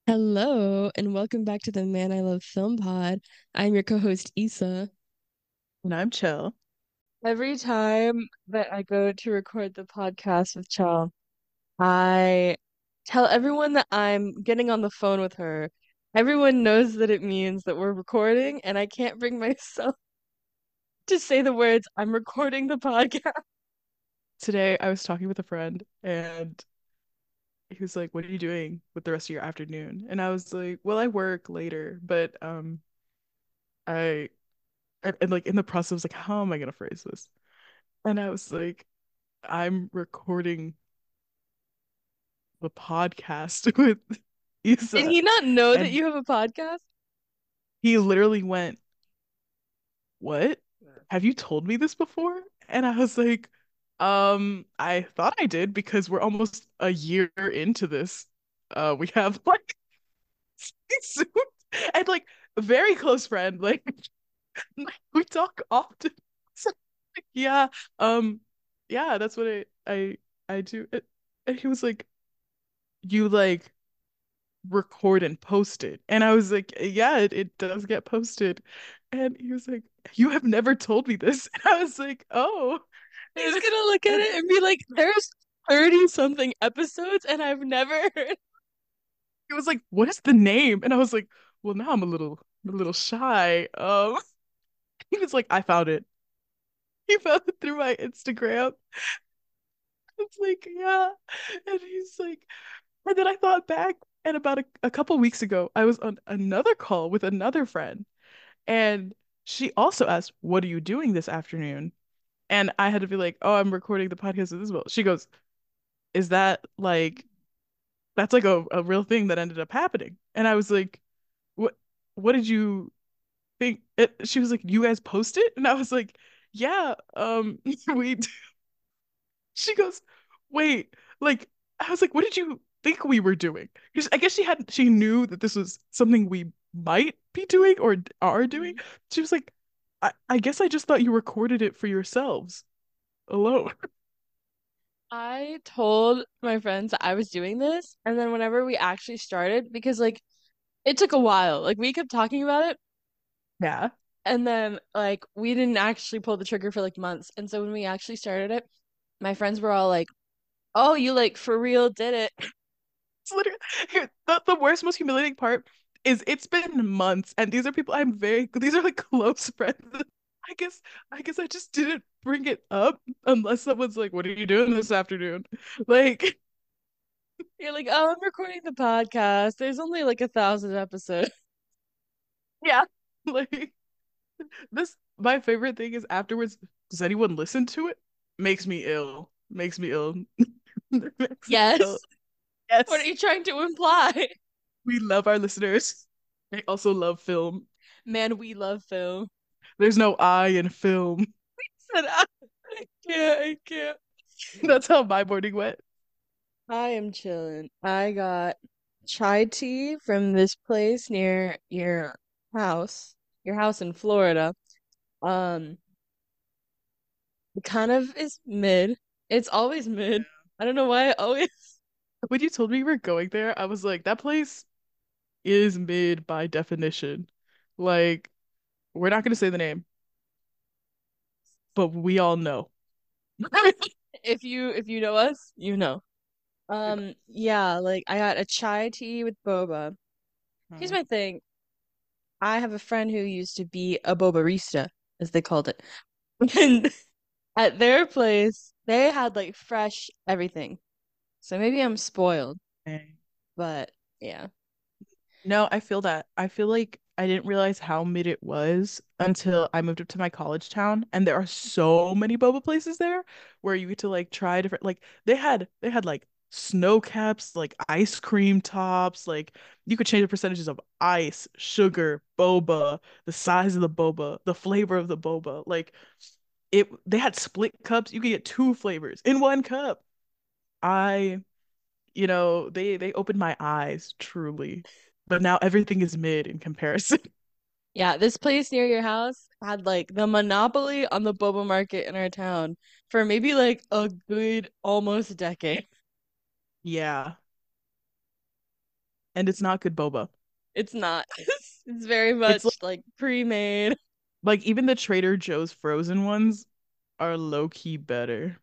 Hello, and welcome back to the Man I Love Film Pod. I'm your co-host Issa. And I'm chill. Every time that I go to record the podcast with Chell, I tell everyone that I'm getting on the phone with her. Everyone knows that it means that we're recording, and I can't bring myself to say the words, I'm recording the podcast. Today I was talking with a friend and he was like, "What are you doing with the rest of your afternoon?" And I was like, "Well, I work later, but I and like in the process I was like, how am I gonna phrase this?" And I was like, "I'm recording the podcast with Did Isa." he not know that And you have a podcast? he literally went, "What? Have you told me this before?" And I was like, I thought I did because we're almost a year into this. We have like soon and like a very close friend. Like we talk often. So, yeah, um, yeah, that's what I do. And he was like, "You like record and post it," and I was like, "Yeah, it does get posted." And he was like, "You have never told me this," and I was like, "Oh." He's And, gonna look at and it and be like, there's 30 something episodes, and I've never heard. he was like, "What is the name?" And I was like, "Well, now I'm a little shy." He was like, "I found it." He found it through my Instagram. It's like, yeah. And he's like, and then I thought back, and about a couple weeks ago, I was on another call with another friend, and she also asked, "What are you doing this afternoon?" And I had to be like, "Oh, I'm recording the podcast with Isabel." She goes, "Is that like that's like a real thing that ended up happening?" And I was like, what did you think?" She was like, "You guys post it?" And I was like, "Yeah, we do." She goes, "Wait, like," I was like, "What did you think we were doing?" Because I guess she knew that this was something we might be doing or are doing. She was like, I guess I just thought you recorded it for yourselves alone." I told my friends that I was doing this, and then whenever we actually started, because like it took a while, like we kept talking about it, Yeah. and then like we didn't actually pull the trigger for like months. And so when we actually started it, my friends were all like, "Oh, you like for real did it." It's literally here, the worst, most humiliating part is it's been months, and these are people these are like close friends. I guess I just didn't bring it up unless someone's like, "What are you doing this afternoon?" Like, You're like, "Oh, I'm recording the podcast. There's only like 1,000 episodes." yeah. Like this my favorite thing is afterwards, does anyone listen to it? Makes me ill. Makes me ill. Makes me ill. Yes. What are Yes. you trying to imply? We love our listeners. I also love film. Man, we love film. There's no I in film. Said I can't, I can't. That's how my morning went. I am chilling. I got chai tea from this place near house, your house in Florida. Um, it kind of is mid. It's always mid. I don't know why it always. When you told me you were going there, I was like, that place is mid by definition. Like, we're not gonna say the name, but we all know. If you know us, you know. Yeah, like I got a chai tea with boba. Here's Mhm. my thing. I have a friend who used to be a bobarista, as they called it. And at their place, they had like fresh everything. So maybe I'm spoiled, Okay. but yeah. No, I feel that. I feel like I didn't realize how mid it was until I moved up to my college town, and there are so many boba places there where you get to like try different like they had like snow caps, like ice cream tops, like you could change the percentages of ice, sugar, boba, the size of the boba, the flavor of the boba. Like they had split cups. You could get two flavors in one cup. I they opened my eyes truly. But now everything is mid in comparison. Yeah, this place near your house had like the monopoly on the boba market in our town for maybe like a good almost decade. Yeah. and it's not good boba. It's not. It's very It's much like pre-made. like even the Trader Joe's frozen ones are low key better.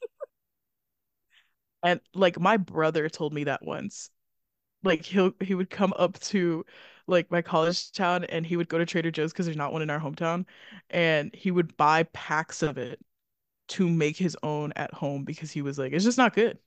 And like my brother told me that once. Like he would come up to like my college town and he would go to Trader Joe's because there's not one in our hometown and he would buy packs of it to make his own at home because he was like, it's just not good.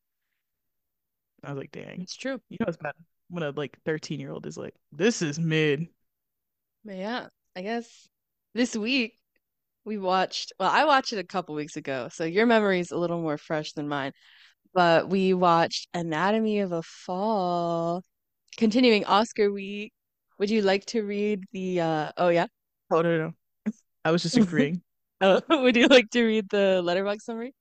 I was like, dang. It's true. You know it's bad when a like 13-year-old is like, this is mid. But yeah, I guess this week well, I watched it a couple weeks ago, so your memory's a little more fresh than mine. But we watched Anatomy of a Fall. Continuing Oscar week. Would you like to read the oh yeah? Oh no. I was just agreeing. Oh, would you like to read the letterbox summary?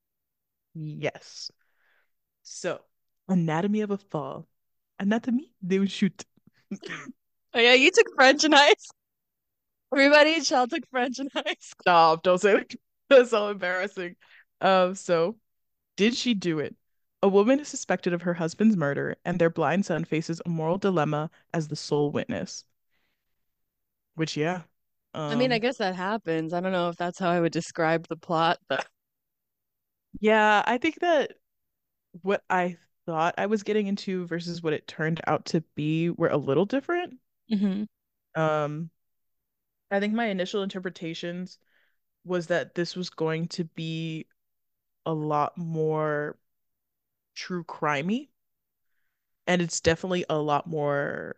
Yes. So, Anatomy of a Fall. Anatomy de shoot. Oh yeah, you took French in high school. Everybody, Chell took French in high school. Stop, don't say that. That's so embarrassing. So did she do it? A woman is suspected of her husband's murder, and their blind son faces a moral dilemma as the sole witness. Which, yeah. I mean, I Um, guess that happens. I don't know if that's how I would describe the plot, but yeah, I think that what I thought I was getting into versus what it turned out to be were a little different. hmm Um, I think my initial interpretations was that this was going to be a lot more true crimey, and it's definitely a lot more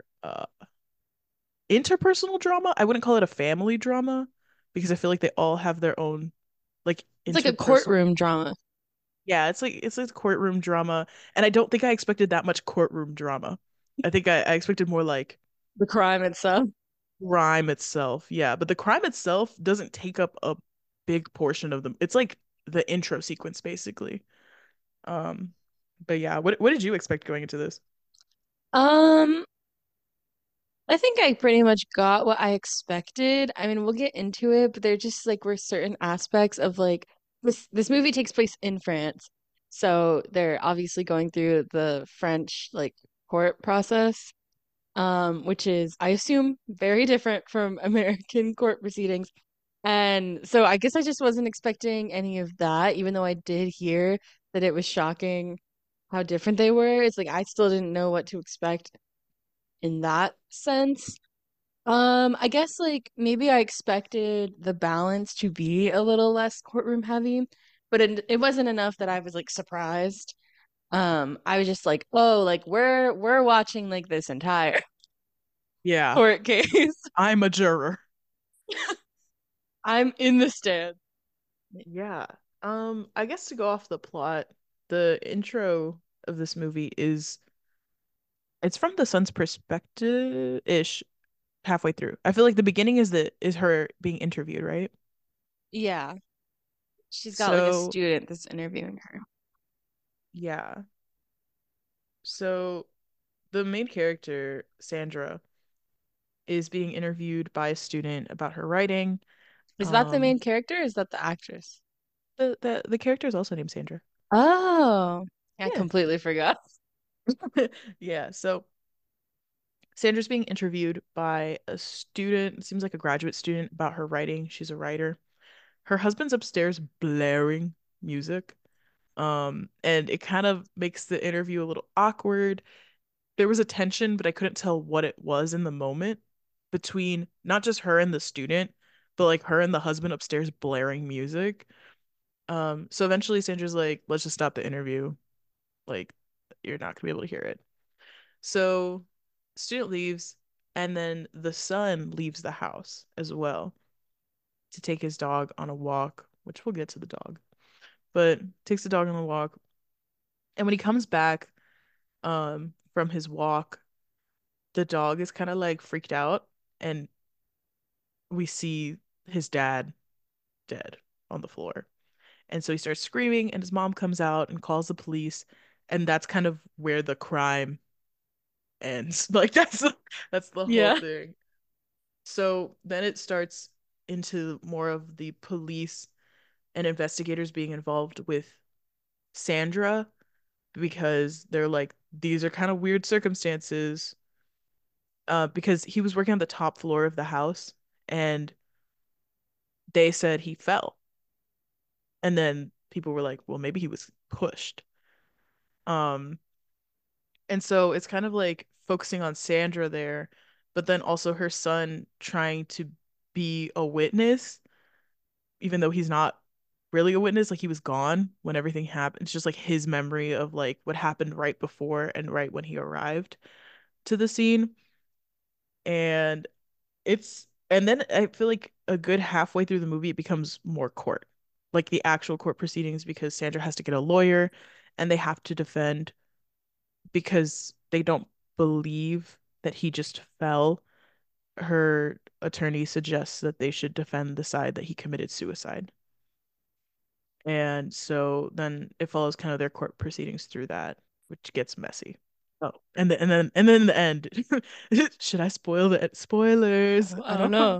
interpersonal drama. I wouldn't call it a family drama because I feel like they all have their own like it's like a interpersonal. courtroom drama. Yeah, it's like courtroom drama, and I don't think I expected that much courtroom drama. I think I expected more like The crime itself. crime itself. Yeah, but the crime itself doesn't take up a big portion of them. It's like the intro sequence basically. Um, but yeah, what did you expect going into this? Um, I think I pretty much got what I expected. I mean, we'll get into it, but there just like were certain aspects of like this movie takes place in France. So they're obviously going through the French like court process, which is, I assume, very different from American court proceedings. And so I guess I just wasn't expecting any of that, even though I did hear that it was shocking how different they were. It's like I still didn't know what to expect in that sense. I guess like maybe I expected the balance to be a little less courtroom heavy, but it wasn't enough that I was like surprised. I was just like, oh, like we're watching like this entire Yeah, court case. I'm a juror. I'm in the stand. Yeah. I guess to go off the plot, the intro of this movie is it's from the son's perspective-ish halfway through. I feel like the beginning is her being interviewed, right? Yeah, she's got like a So, student that's interviewing her. yeah. So the main character, Sandra, is being interviewed by a student about her writing. Is that the Um, main character? Or is that the actress? the character is also named Sandra. Oh, I Yeah. completely forgot. Yeah, so Sandra's being interviewed by a student, it seems like a graduate student, about her writing. She's a writer. Her husband's upstairs blaring music. And it kind of makes the interview a little awkward. There was a tension, but I couldn't tell what it was in the moment between not just her and the student, but like her and the husband upstairs blaring music. So eventually Sandra's like, let's just stop the interview. Like, you're not gonna be able to hear it. So student leaves, and then the son leaves the house as well to take his dog on a walk, which we'll get to the dog, but takes the dog on a walk. And when he comes back from his walk, the dog is kind of like freaked out, and we see his dad dead on the floor. And so he starts screaming, and his mom comes out and calls the police, and that's kind of where the crime ends. Like that's the whole Yeah. thing. So then it starts into more of the police and investigators being involved with Sandra because they're like these are kind of weird circumstances, because he was working on the top floor of the house, and they said he fell. And then people were like, well, maybe he was pushed. Um, and so it's kind of like focusing on Sandra there, but then also her son trying to be a witness, even though he's not really a witness, like he was gone when everything happened. It's just like his memory of like what happened right before and right when he arrived to the scene. And and then I feel like a good halfway through the movie it becomes more court. Like the actual court proceedings, because Sandra has to get a lawyer and they have to defend, because they don't believe that he just fell. Her attorney suggests that they should defend the side that he committed suicide. And so then it follows kind of their court proceedings through that, which gets messy. Oh, and then in the end, should I spoil the spoilers? I I don't don't know. know.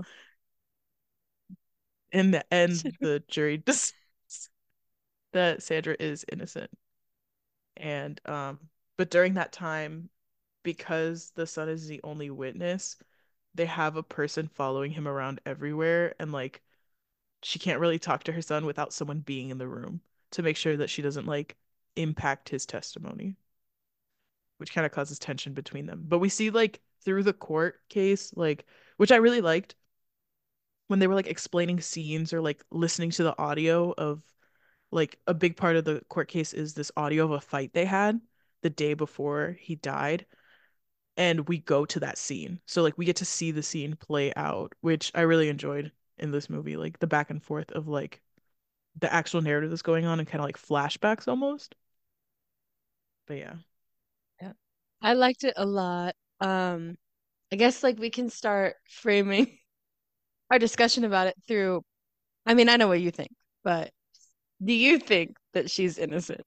In the end, the jury decides that Sandra is innocent. And but during that time, because the son is the only witness, they have a person following him around everywhere, and like she can't really talk to her son without someone being in the room to make sure that she doesn't like impact his testimony, which kind of causes tension between them. But we see like through the court case, like, which I really liked, when they were like explaining scenes or like listening to the audio of, like, a big part of the court case is this audio of a fight they had the day before he died, and we go to that scene. So like we get to see the scene play out, which I really enjoyed in this movie, like the back and forth of like the actual narrative that's going on and kind of like flashbacks almost. But yeah. Yeah. I liked it a lot. I guess like we can start framing our discussion about it through, I mean, I know what you think, but do you think that she's innocent?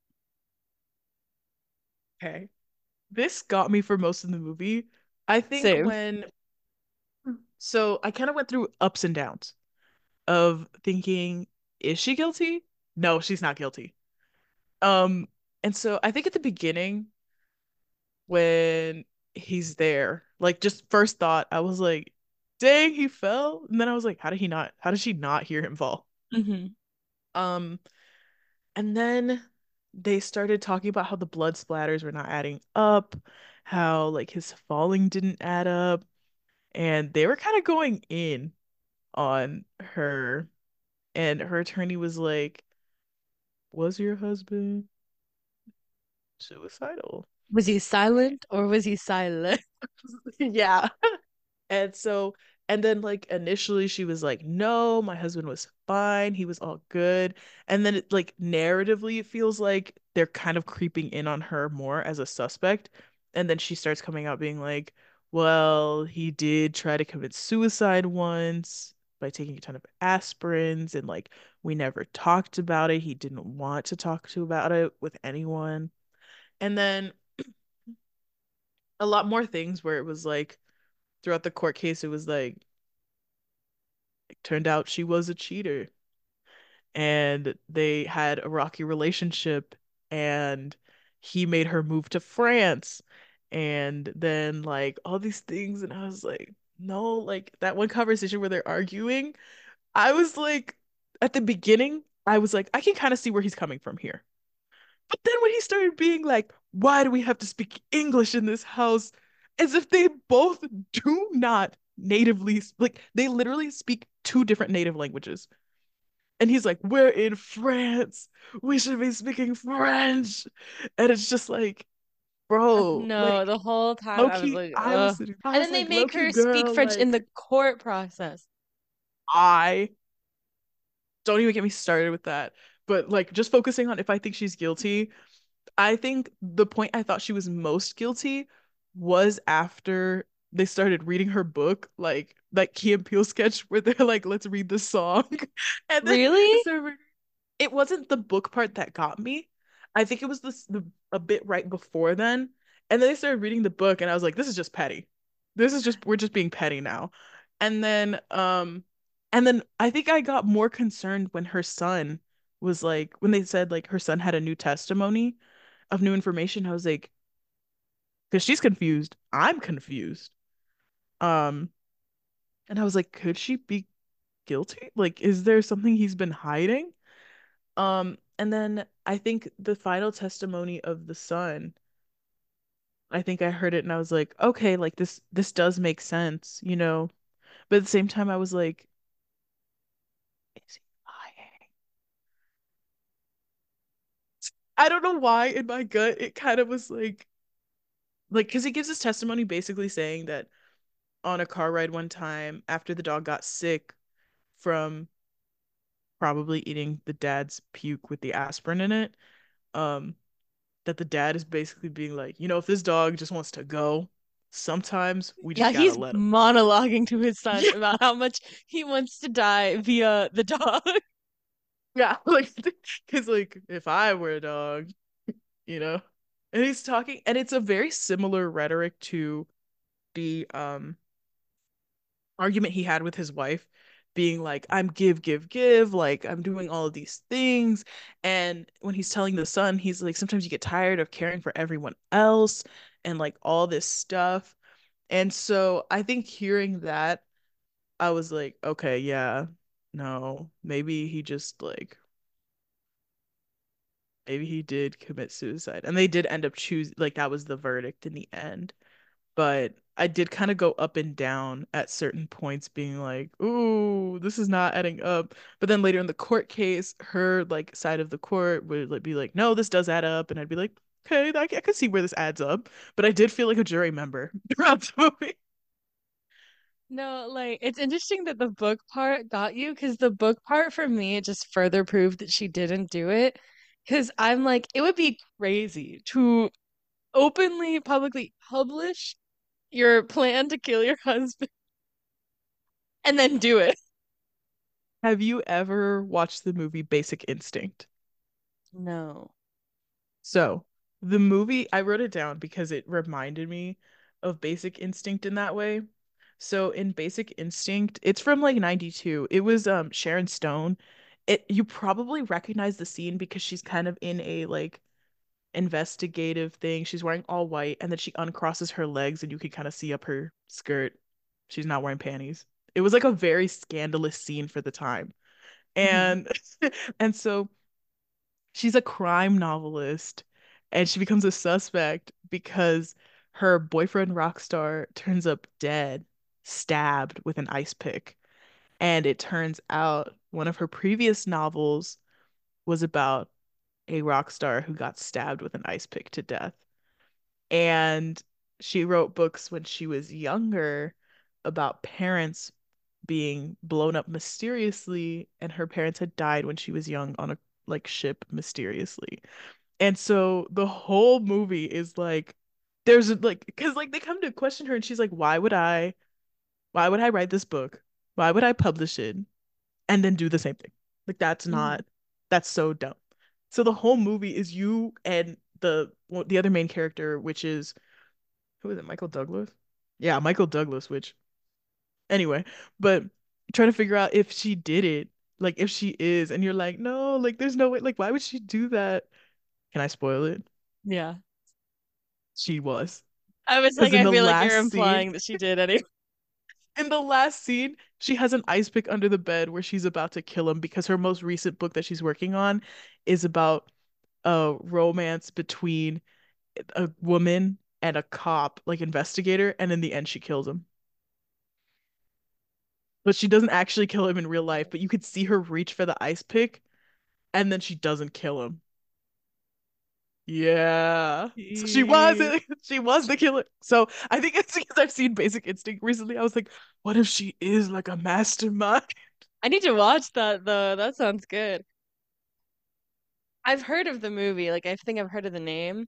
Okay. This got me for most of the movie. I think Same. when so I kind of went through ups and downs of thinking, is she guilty? No, she's not guilty. Um, and so I think at the beginning when he's there, like just first thought, I was like, dang, he fell. And then I was like, how did she not hear him fall? Hmm. Um, and then they started talking about how the blood splatters were not adding up, how like his falling didn't add up, and they were kind of going in on her. And her attorney was like, was your husband suicidal? Was he silent or was he silent? Yeah. And so, and then like initially she was like, no, my husband was fine. He was all good. And then it like narratively, it feels like they're kind of creeping in on her more as a suspect. And then she starts coming out being like, well, he did try to commit suicide once by taking a ton of aspirins, and like we never talked about it. He didn't want to talk to about it with anyone. And then a lot more things where it was like throughout the court case, it was like it turned out she was a cheater, and they had a rocky relationship, and he made her move to France, and then like all these things. And I was like, no, like that one conversation where they're arguing, I was like, at the beginning, I was like, I can kind of see where he's coming from here. But then when he started being like, why do we have to speak English in this house? As if they both do not natively, like, they literally speak two different native languages. And he's like, we're in France. We should be speaking French. And it's just like, bro, No, like, the whole time low I was key, like, I was ugh. sitting, I And was then they like, low make key, her speak girl, French in like, the court process. I don't even get me started with that. But like, just focusing on if I think she's guilty, I think the point I thought she was most guilty was after they started reading her book, like that Key and Peele sketch where they're like, "Let's read this song," and then Really? it wasn't the book part that got me. I think it was a bit right before then, and then they started reading the book, and I was like, "This is just petty. This is just we're just being petty now." And then I think I got more concerned when her son was like when they said like her son had a new testimony of new information. I was like, because she's confused. I'm confused. Um, and I was like, could she be guilty? Like, is there something he's been hiding? And then I think the final testimony of the son, I think I heard it and I was like, okay, like this does make sense, you know? But at the same time, I was like, is he lying? I don't know why in my gut it kind of was like because he gives his testimony basically saying that on a car ride one time after the dog got sick from probably eating the dad's puke with the aspirin in it, um, that the dad is basically being like, you know, if this dog just wants to go, sometimes we Yeah, just gotta he's let him. monologuing to his son Yeah, about how much he wants to die via the dog. yeah, like because like if I were a dog, you know, and he's talking, and it's a very similar rhetoric to the argument he had with his wife being like I'm give give give like I'm doing all of these things, and when he's telling the son he's like sometimes you get tired of caring for everyone else and like all this stuff. And so I think hearing that I was like, okay, yeah, no, maybe he just like maybe he did commit suicide, and they did end up choosing like that was the verdict in the end. But I did kind of go up and down at certain points, being like, "Ooh, this is not adding up." But then later in the court case, her like side of the court would like be like, "No, this does add up," and I'd be like, "Okay, I can see where this adds up." But I did feel like a jury member throughout the movie. No, like it's interesting that the book part got you because the book part for me it just further proved that she didn't do it. Because I'm like, it would be crazy to openly, publicly publish your plan to kill your husband and then do it. Have you ever watched the movie Basic Instinct? No. So, the movie, I wrote it down because it reminded me of Basic Instinct in that way. So, in Basic Instinct, it's from like 92. It was Sharon Stone. It you probably recognize the scene because she's kind of in a like investigative thing. She's wearing all white and then she uncrosses her legs and you can kind of see up her skirt. She's not wearing panties. It was like a very scandalous scene for the time. Hmm. And and so she's a crime novelist and she becomes a suspect because her boyfriend Rockstar turns up dead, stabbed with an ice pick. And it turns out one of her previous novels was about a rock star who got stabbed with an ice pick to death. And she wrote books when she was younger about parents being blown up mysteriously, and her parents had died when she was young on a like ship mysteriously. And so the whole movie is like there's like because like they come to question her and she's like, why would I write this book? Why would I publish it and then do the same thing? Like Hmm. that's so dumb. So the whole movie is you and the other main character, which is who is it? Michael Douglas? Yeah, Michael Douglas, which anyway, but trying to figure out if she did it, like if she is, and you're like, no, like there's no way, like why would she do that? Can I spoil it? Yeah. She was. I was Because like, I feel like you're implying that she did anyway. in the last scene, she has an ice pick under the bed where she's about to kill him because her most recent book that she's working on is about a romance between a woman and a cop, like investigator, and in the end she kills him. But she doesn't actually kill him in real life, but you could see her reach for the ice pick and then she doesn't kill him. Yeah. So she was Jeez. she was the killer. So I think it's because I've seen Basic Instinct recently. I was like, what if she is like a mastermind? I need to watch that though. That sounds good. I've heard of the movie, like I think I've heard of the name.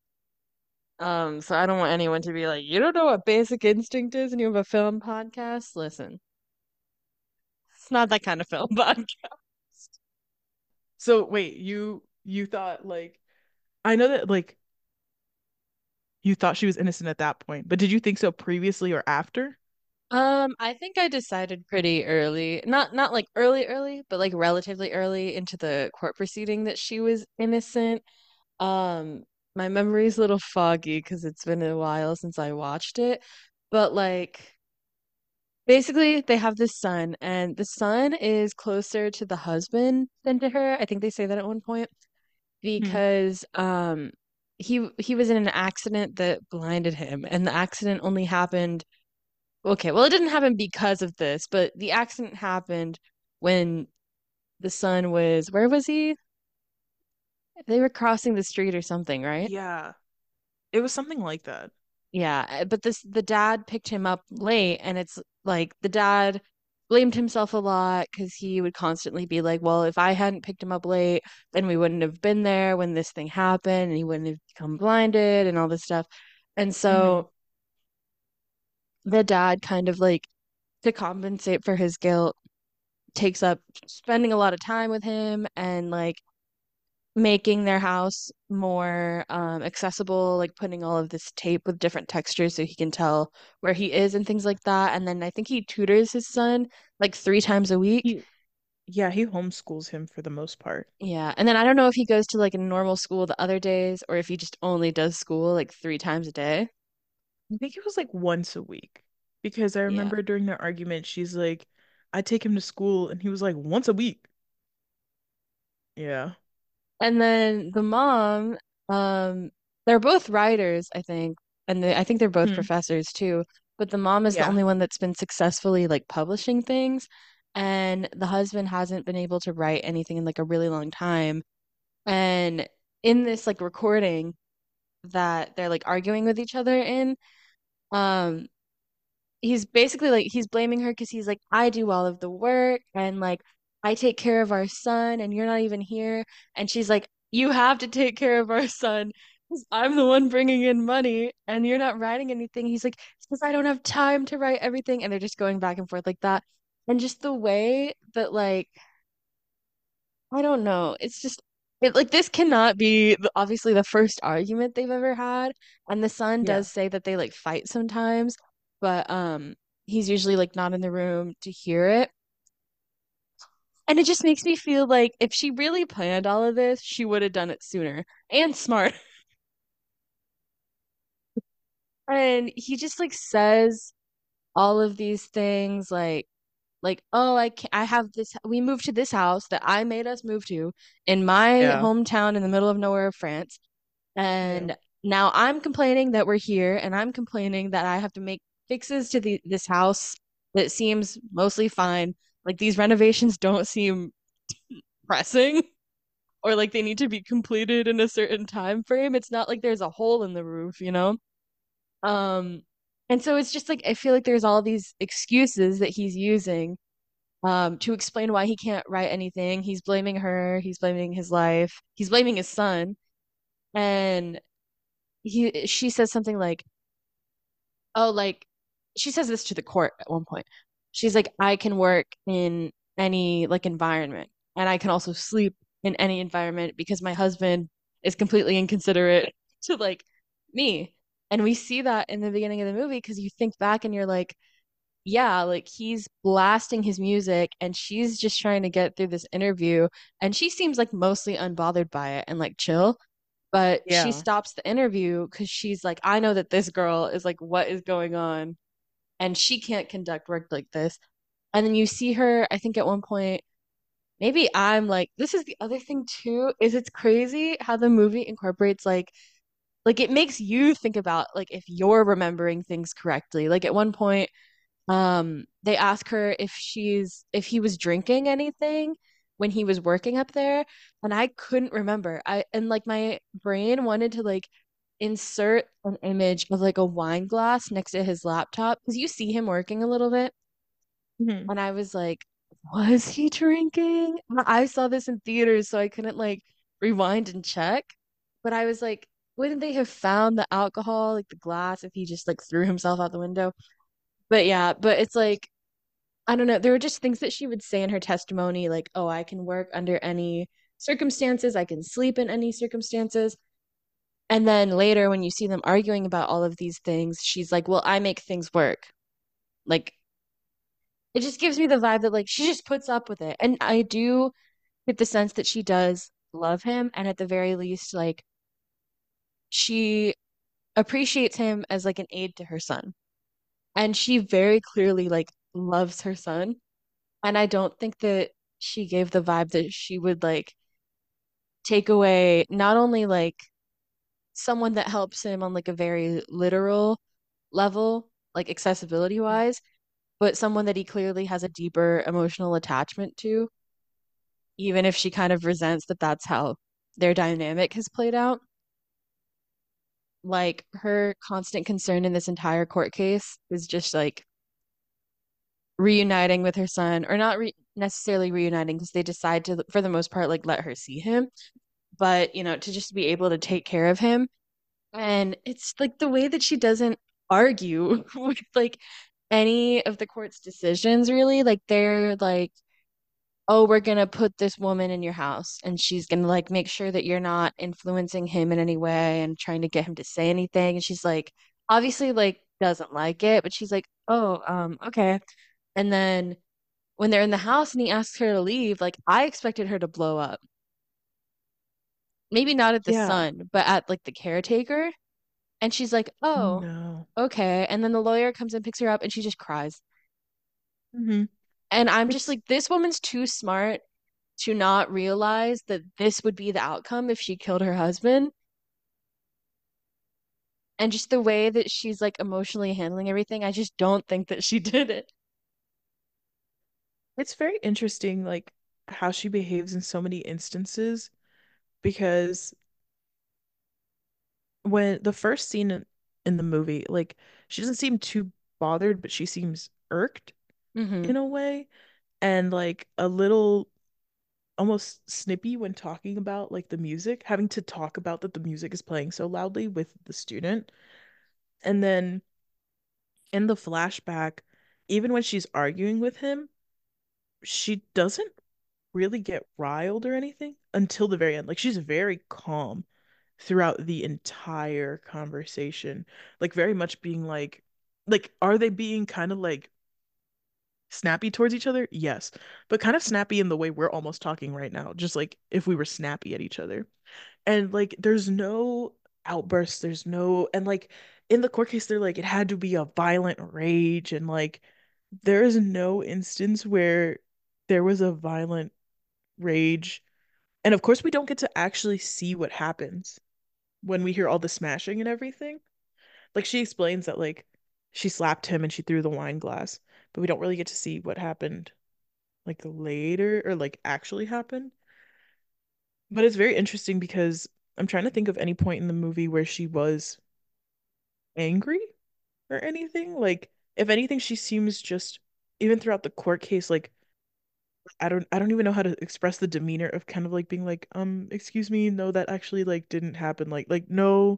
So I don't want anyone to be like, you don't know what Basic Instinct is and you have a film podcast? Listen, it's not that kind of film podcast. So wait, you thought like I know that like you thought she was innocent at that point, but did you think so previously or after? I think I decided pretty early, not like early early, but like relatively early into the court proceeding that she was innocent. Um, my memory's a little foggy because it's been a while since I watched it. But like basically they have this son and the son is closer to the husband than to her. I think they say that at one point Hmm. because he was in an accident that blinded him and the accident only happened okay, well it didn't happen because of this, but the accident happened when the son was where was he? They were crossing the street or something, right? Yeah, it was something like that. Yeah, but this the dad picked him up late, and it's like the dad blamed himself a lot because he would constantly be like, "Well, if I hadn't picked him up late, then we wouldn't have been there when this thing happened, and he wouldn't have become blinded and all this stuff." And Hmm. so the dad kind of like to compensate for his guilt takes up spending a lot of time with him and like making their house more accessible, like putting all of this tape with different textures so he can tell where he is and things like that. And then I think he tutors his son like 3 times a week. He, yeah, he homeschools him for the most part. Yeah. And then I don't know if he goes to like a normal school the other days or if he just only does school like 3 times a day. I think it was like once a week because I Yeah. remember during their argument, she's like, I take him to school, and he was like, once a week. Yeah. And then the mom, um, they're both writers, I think, and I think they're both Hmm. professors too. But the mom is the Yeah. only one that's been successfully like publishing things, and the husband hasn't been able to write anything in like a really long time. And in this like recording that they're like arguing with each other in, um, he's basically like he's blaming her because he's like, I do all of the work and like I take care of our son and you're not even here. And she's like, you have to take care of our son because I'm the one bringing in money and you're not writing anything. He's like, it's because I don't have time to write everything. And they're just going back and forth like that. And just the way that like I don't know. It's just it like this cannot be obviously the first argument they've ever had. And the son Yeah. does say that they like fight sometimes, but he's usually like not in the room to hear it. And it just makes me feel like if she really planned all of this, she would have done it sooner and smart. And he just like says all of these things like I have this we moved to this house that I made us move to in my Yeah. hometown in the middle of nowhere of France. Yeah. And now I'm complaining that we're here, and I'm complaining that I have to make fixes to this house that seems mostly fine. Like these renovations don't seem pressing or like they need to be completed in a certain time frame. It's not like there's a hole in the roof, you know? Um, and so it's just like I feel like there's all these excuses that he's using to explain why he can't write anything. He's blaming her, he's blaming his life, he's blaming his son, and she says something like, "Oh, like she says this to the court at one point. She's like, I can work in any like environment, and I can also sleep in any environment because my husband is completely inconsiderate to like me." And we see that in the beginning of the movie because you think back and you're like, yeah, like he's blasting his music and she's just trying to get through this interview and she seems like mostly unbothered by it and like chill. But she Yeah. stops the interview because she's like, I know that this girl is like, what is going on? And she can't conduct work like this. And then you see her, I think at one point, maybe I'm like, this is the other thing too, is it's crazy how the movie incorporates like it makes you think about like if you're remembering things correctly. Like at one point, they ask her if he was drinking anything when he was working up there, and I couldn't remember. I and like my brain wanted to like insert an image of like a wine glass next to his laptop because you see him working a little bit, Hmm. and I was like, was he drinking? I saw this in theaters, so I couldn't like rewind and check, but I was like, wouldn't they have found the alcohol, like the glass, if he just like threw himself out the window? But yeah, but it's like I don't know. There were just things that she would say in her testimony, like, oh, I can work under any circumstances, I can sleep in any circumstances. And then later, when you see them arguing about all of these things, she's like, well, I make things work. Like, it just gives me the vibe that, like, she just puts up with it. And I do get the sense that she does love him. And at the very least, like, she appreciates him as like an aid to her son. And she very clearly like loves her son. And I don't think that she gave the vibe that she would like take away not only like someone that helps him on like a very literal level, like accessibility wise, but someone that he clearly has a deeper emotional attachment to, even if she kind of resents that that's how their dynamic has played out. Like her constant concern in this entire court case is just like reuniting with her son, or not necessarily reuniting because they decide to, for the most part, like let her see him, but to just be able to take care of him. And it's like the way that she doesn't argue with like any of the court's decisions, really. Like they're like, oh, we're gonna put this woman in your house and she's gonna like make sure that you're not influencing him in any way and trying to get him to say anything. And she's like, obviously, like, doesn't like it, but she's like, oh, okay. And then when they're in the house and he asks her to leave, like, I expected her to blow up. Maybe not at the Yeah. son, but at like the caretaker. And she's like, oh, No. okay. And then the lawyer comes and picks her up and she just cries. Hmm. And I'm just It's like, this woman's too smart to not realize that this would be the outcome if she killed her husband. And just the way that she's like emotionally handling everything, I just don't think that she did it. it's very interesting, like how she behaves in so many instances, because when the first scene in the movie, like she doesn't seem too bothered, but she seems irked Hmm. in a way, and like a little almost snippy when talking about like the music, having to talk about that the music is playing so loudly with the student. And then in the flashback, even when she's arguing with him, she doesn't really get riled or anything until the very end. Like she's very calm throughout the entire conversation. Like very much being like are they being kind of like snappy towards each other? Yes. But kind of snappy in the way we're almost talking right now, just like if we were snappy at each other. And like there's no outbursts, there's no, and like in the court case they're like it had to be a violent rage, and like there is no instance where there was a violent rage. And of course we don't get to actually see what happens when we hear all the smashing and everything. Like she explains that like she slapped him and she threw the wine glass, but we don't really get to see what happened like later or like actually happened. But it's very interesting because I'm trying to think of any point in the movie where she was angry or anything. Like, if anything, she seems just even throughout the court case, like I don't even know how to express the demeanor of kind of like being like, excuse me, no, that actually like didn't happen. Like no,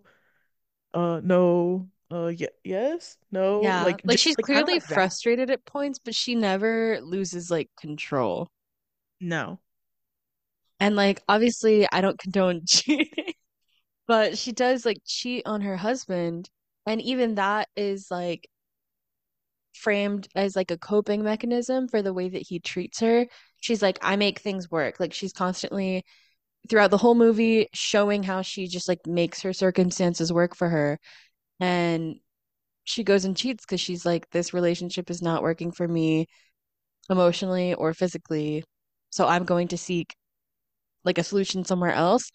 no, yes, no, Yeah, like like just she's like kind of clearly like that. frustrated at points, but she never loses like control. No. And like obviously I don't condone cheating, but she does like cheat on her husband, and even that is like framed as like a coping mechanism for the way that he treats her. She's like, I make things work. Like she's constantly throughout the whole movie showing how she just like makes her circumstances work for her. And she goes and cheats because she's like, this relationship is not working for me emotionally or physically. So I'm going to seek like a solution somewhere else.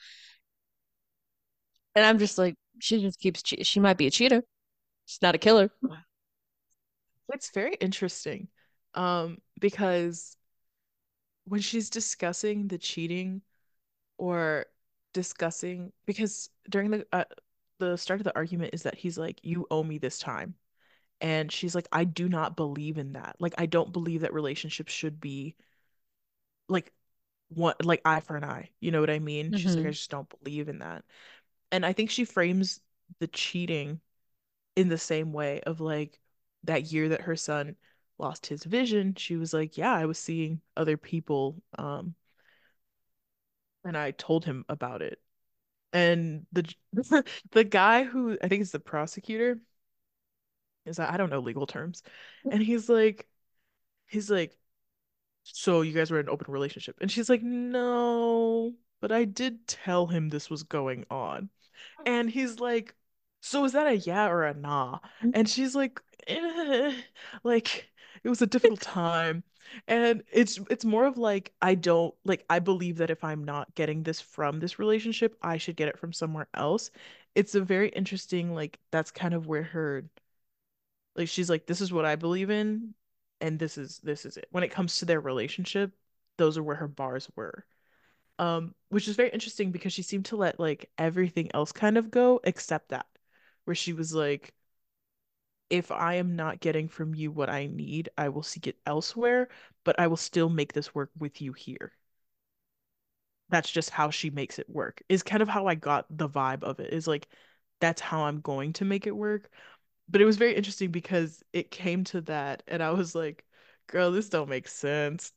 And I'm just like, she just keeps she might be a cheater. She's not a killer. It's very interesting. Because when she's discussing the cheating or discussing, because during the start of the argument is that he's like, you owe me this time. And she's like, I do not believe in that. Like, I don't believe that relationships should be like one, like eye for an eye. You know what I mean? She's like, I Hmm. just don't believe in that. And I think she frames the cheating in the same way of like that year that her son lost his vision. She was like, yeah, I was seeing other people, and I told him about it. And the the guy who I think is the prosecutor is, I don't know legal terms, and he's like, so you guys were in an open relationship, and she's like, no, but I did tell him this was going on. And he's like, so is that a yeah or a nah? And she's like, like it was a difficult time. And it's more of like I don't like I believe that if I'm not getting this from this relationship, I should get it from somewhere else. It's a very interesting like that's kind of where her like she's like this is what I believe in and this is it. When it comes to their relationship, those are where her bars were. Which is very interesting because she seemed to let like everything else kind of go except that, where she was like, if I am not getting from you what I need, I will seek it elsewhere, but I will still make this work with you here. That's just how she makes it work, is kind of how I got the vibe of it, is like, that's how I'm going to make it work. But it was very interesting because it came to that, and I was like, girl, this don't make sense.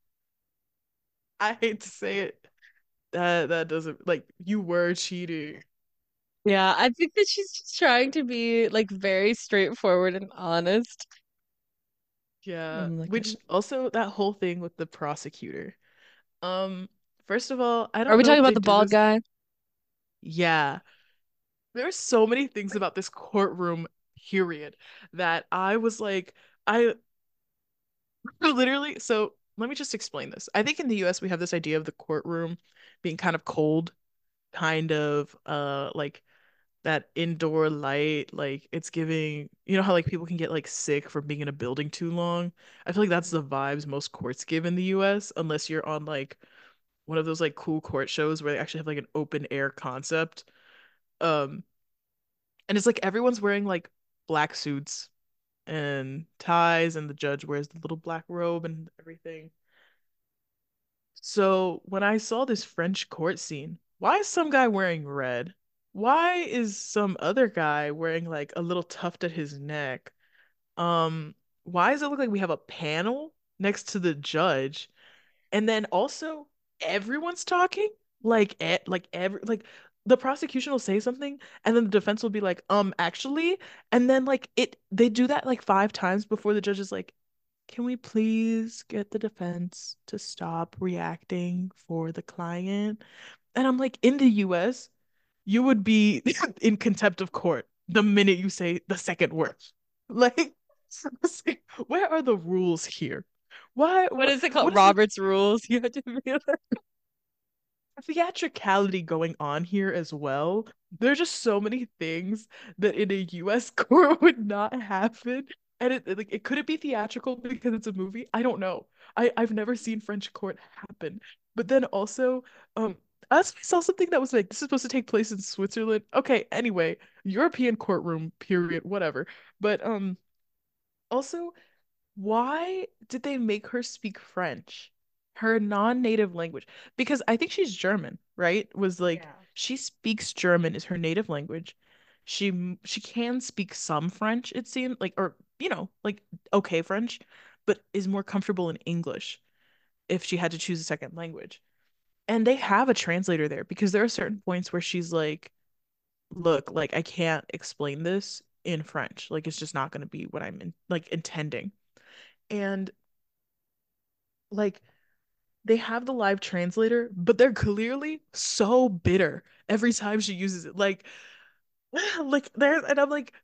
I hate to say it. That doesn't like you were cheating. Yeah, I think that she's just trying to be like very straightforward and honest. Yeah, I'm like, which also that whole thing with the prosecutor. Um, First of all, I are don't we know talking if about they the do bald this. guy? Yeah, there are so many things about this courtroom period that I was like, I literally, so let me just explain this. I think in the US we have this idea of the courtroom being kind of cold, kind of like that indoor light, like it's giving, you know how like people can get like sick from being in a building too long? I feel like that's the vibes most courts give in the US, unless you're on like one of those like cool court shows where they actually have like an open air concept. Um, and it's like everyone's wearing like black suits and ties, and the judge wears the little black robe and everything. So when I saw this French court scene, why is some guy wearing red? Why is some other guy wearing like a little tuft at his neck? Why does it look like we have a panel next to the judge? And then also everyone's talking like every like the prosecution will say something and then the defense will be like, actually, and then like it they do that like five times before the judge is like, can we please get the defense to stop reacting for the client? And I'm like, in the US, you would be in contempt of court the minute you say the second word. Like, where are the rules here? Why, What is it what called? is the Robert's rules. You have to be like, theatricality going on here as well? There's just so many things that in a US court would not happen. And like it could it be theatrical because it's a movie? I don't know. I've never seen French court happen. But then also, I also saw something that was like this is supposed to take place in Switzerland. Okay, anyway, European courtroom, period, whatever. But also why did they make her speak French? Her non-native language. Because I think she's German, right? Was like yeah. she speaks German is her native language. She can speak some French, it seemed, like or like okay French, but is more comfortable in English if she had to choose a second language. And they have a translator there because there are certain points where she's like, look, like I can't explain this in French. Like it's just not going to be what like intending. And like they have the live translator, but they're clearly so bitter every time she uses it. Like there's, and I'm like,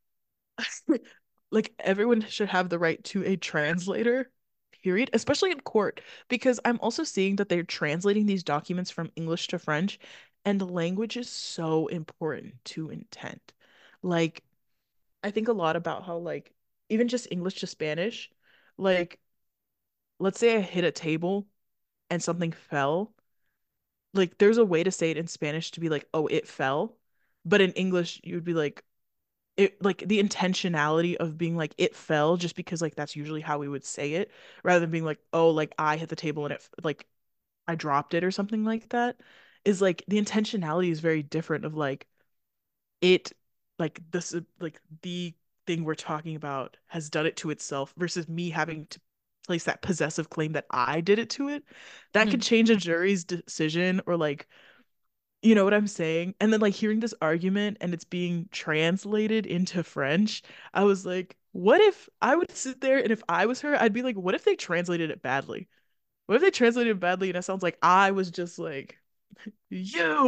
like everyone should have the right to a translator, period, especially in court, because I'm also seeing that they're translating these documents from English to French, and the language is so important to intent. Like, I think a lot about how, like, even just English to Spanish, like, let's say I hit a table and something fell, like there's a way to say it in Spanish to be like, oh, it fell. But in English, you would be like, it like the intentionality of being like it fell just because like that's usually how we would say it, rather than being like, oh, like I hit the table and it like I dropped it or something like that, is like the intentionality is very different of like it like this like the thing we're talking about has done it to itself versus me having to place that possessive claim that I did it to it. That could Mhm. change a jury's decision or like you know what I'm saying? And then like hearing this argument and it's being translated into French, I was like, what if I would sit there and if I was her, I'd be like, what if they translated it badly? What if they translated it badly and it sounds like I was just like, you?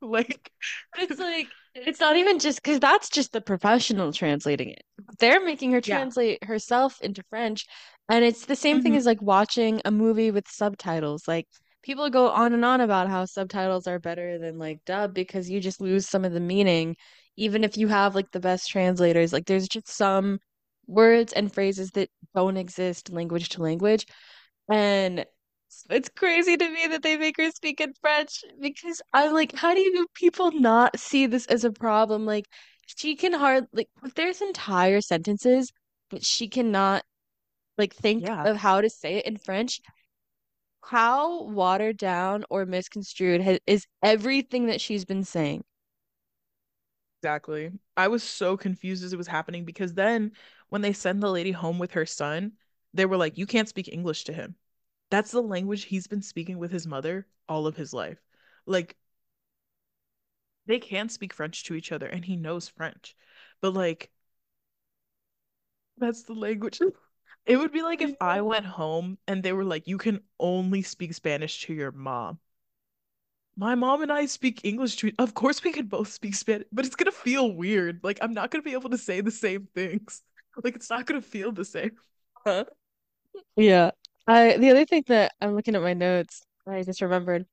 Like, But it's like, it's not even just because that's just the professional translating it. They're making her yeah. translate herself into French. And it's the same thing Hmm. as like watching a movie with subtitles. Like, people go on and on about how subtitles are better than like dub because you just lose some of the meaning, even if you have like the best translators. Like, there's just some words and phrases that don't exist language to language. And it's crazy to me that they make her speak in French because I'm like, how do you people not see this as a problem? Like, she can hard like if there's entire sentences that she cannot like think Yeah, of how to say it in French. How watered down or misconstrued is everything that she's been saying? exactly. I was so confused as it was happening because then when they send the lady home with her son, they were like, you can't speak English to him. That's the language he's been speaking with his mother all of his life. Like, they can speak French to each other and he knows French. But like, that's the language. It would be like if I went home and they were like, you can only speak Spanish to your mom. My mom and I speak English to, of course we could both speak Spanish, but it's gonna feel weird. Like I'm not gonna be able to say the same things. Like it's not gonna feel the same. Huh? Yeah. I the other thing that I'm looking at my notes, I just remembered.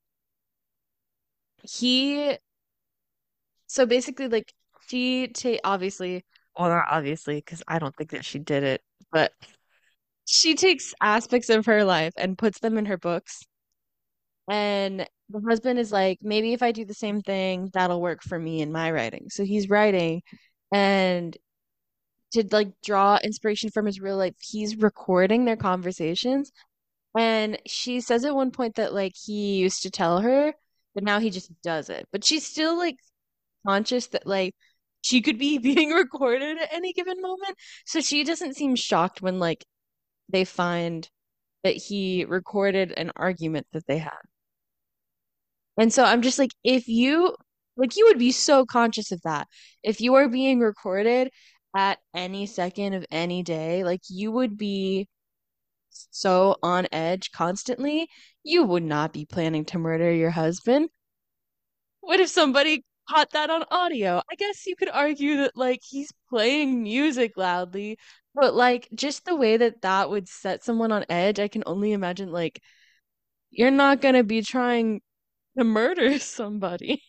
He So basically, like she take obviously, well, not obviously, because I don't think that she did it, but she takes aspects of her life and puts them in her books. And the husband is like, maybe if I do the same thing, that'll work for me in my writing. So he's writing, and to like draw inspiration from his real life, he's recording their conversations. And she says at one point that like he used to tell her, but now he just does it. But she's still like conscious that like she could be being recorded at any given moment. So she doesn't seem shocked when like they find that he recorded an argument that they had. And so I'm just like, if you like you would be so conscious of that. If you are being recorded at any second of any day, like you would be so on edge constantly, you would not be planning to murder your husband. What if somebody caught that on audio? I guess you could argue that like he's playing music loudly, but like just the way that that would set someone on edge, I can only imagine like you're not gonna be trying to murder somebody.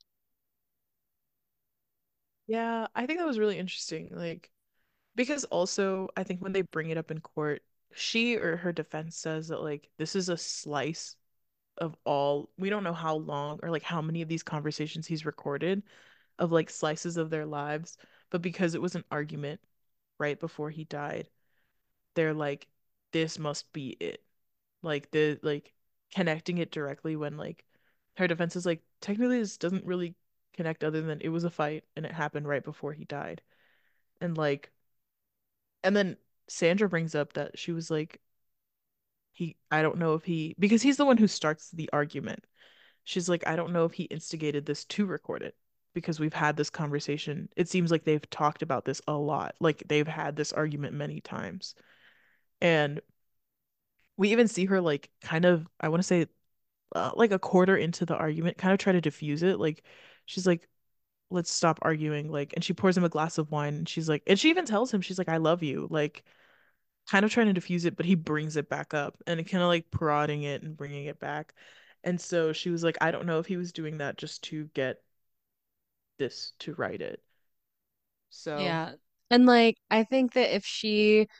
Yeah, I think that was really interesting. Like, because also I think when they bring it up in court, she or her defense says that like this is a slice of all, we don't know how long or like how many of these conversations he's recorded of like slices of their lives, but because it was an argument right before he died, they're like, this must be it. Like the like connecting it directly when like her defense is like, technically this doesn't really connect other than it was a fight and it happened right before he died. And like, and then Sandra brings up that she was like, I don't know if he, because he's the one who starts the argument. She's like, I don't know if he instigated this to record it because we've had this conversation. It seems like they've talked about this a lot. Like they've had this argument many times. And we even see her like kind of, I want to say like a quarter into the argument, kind of try to diffuse it. Like she's like, let's stop arguing. Like, and she pours him a glass of wine and she's like, and she even tells him, she's like, I love you. Like, kind of trying to diffuse it, but he brings it back up and it kind of like prodding it and bringing it back. And so she was like, I don't know if he was doing that just to get this to write it. So, Yeah. And like I think that if she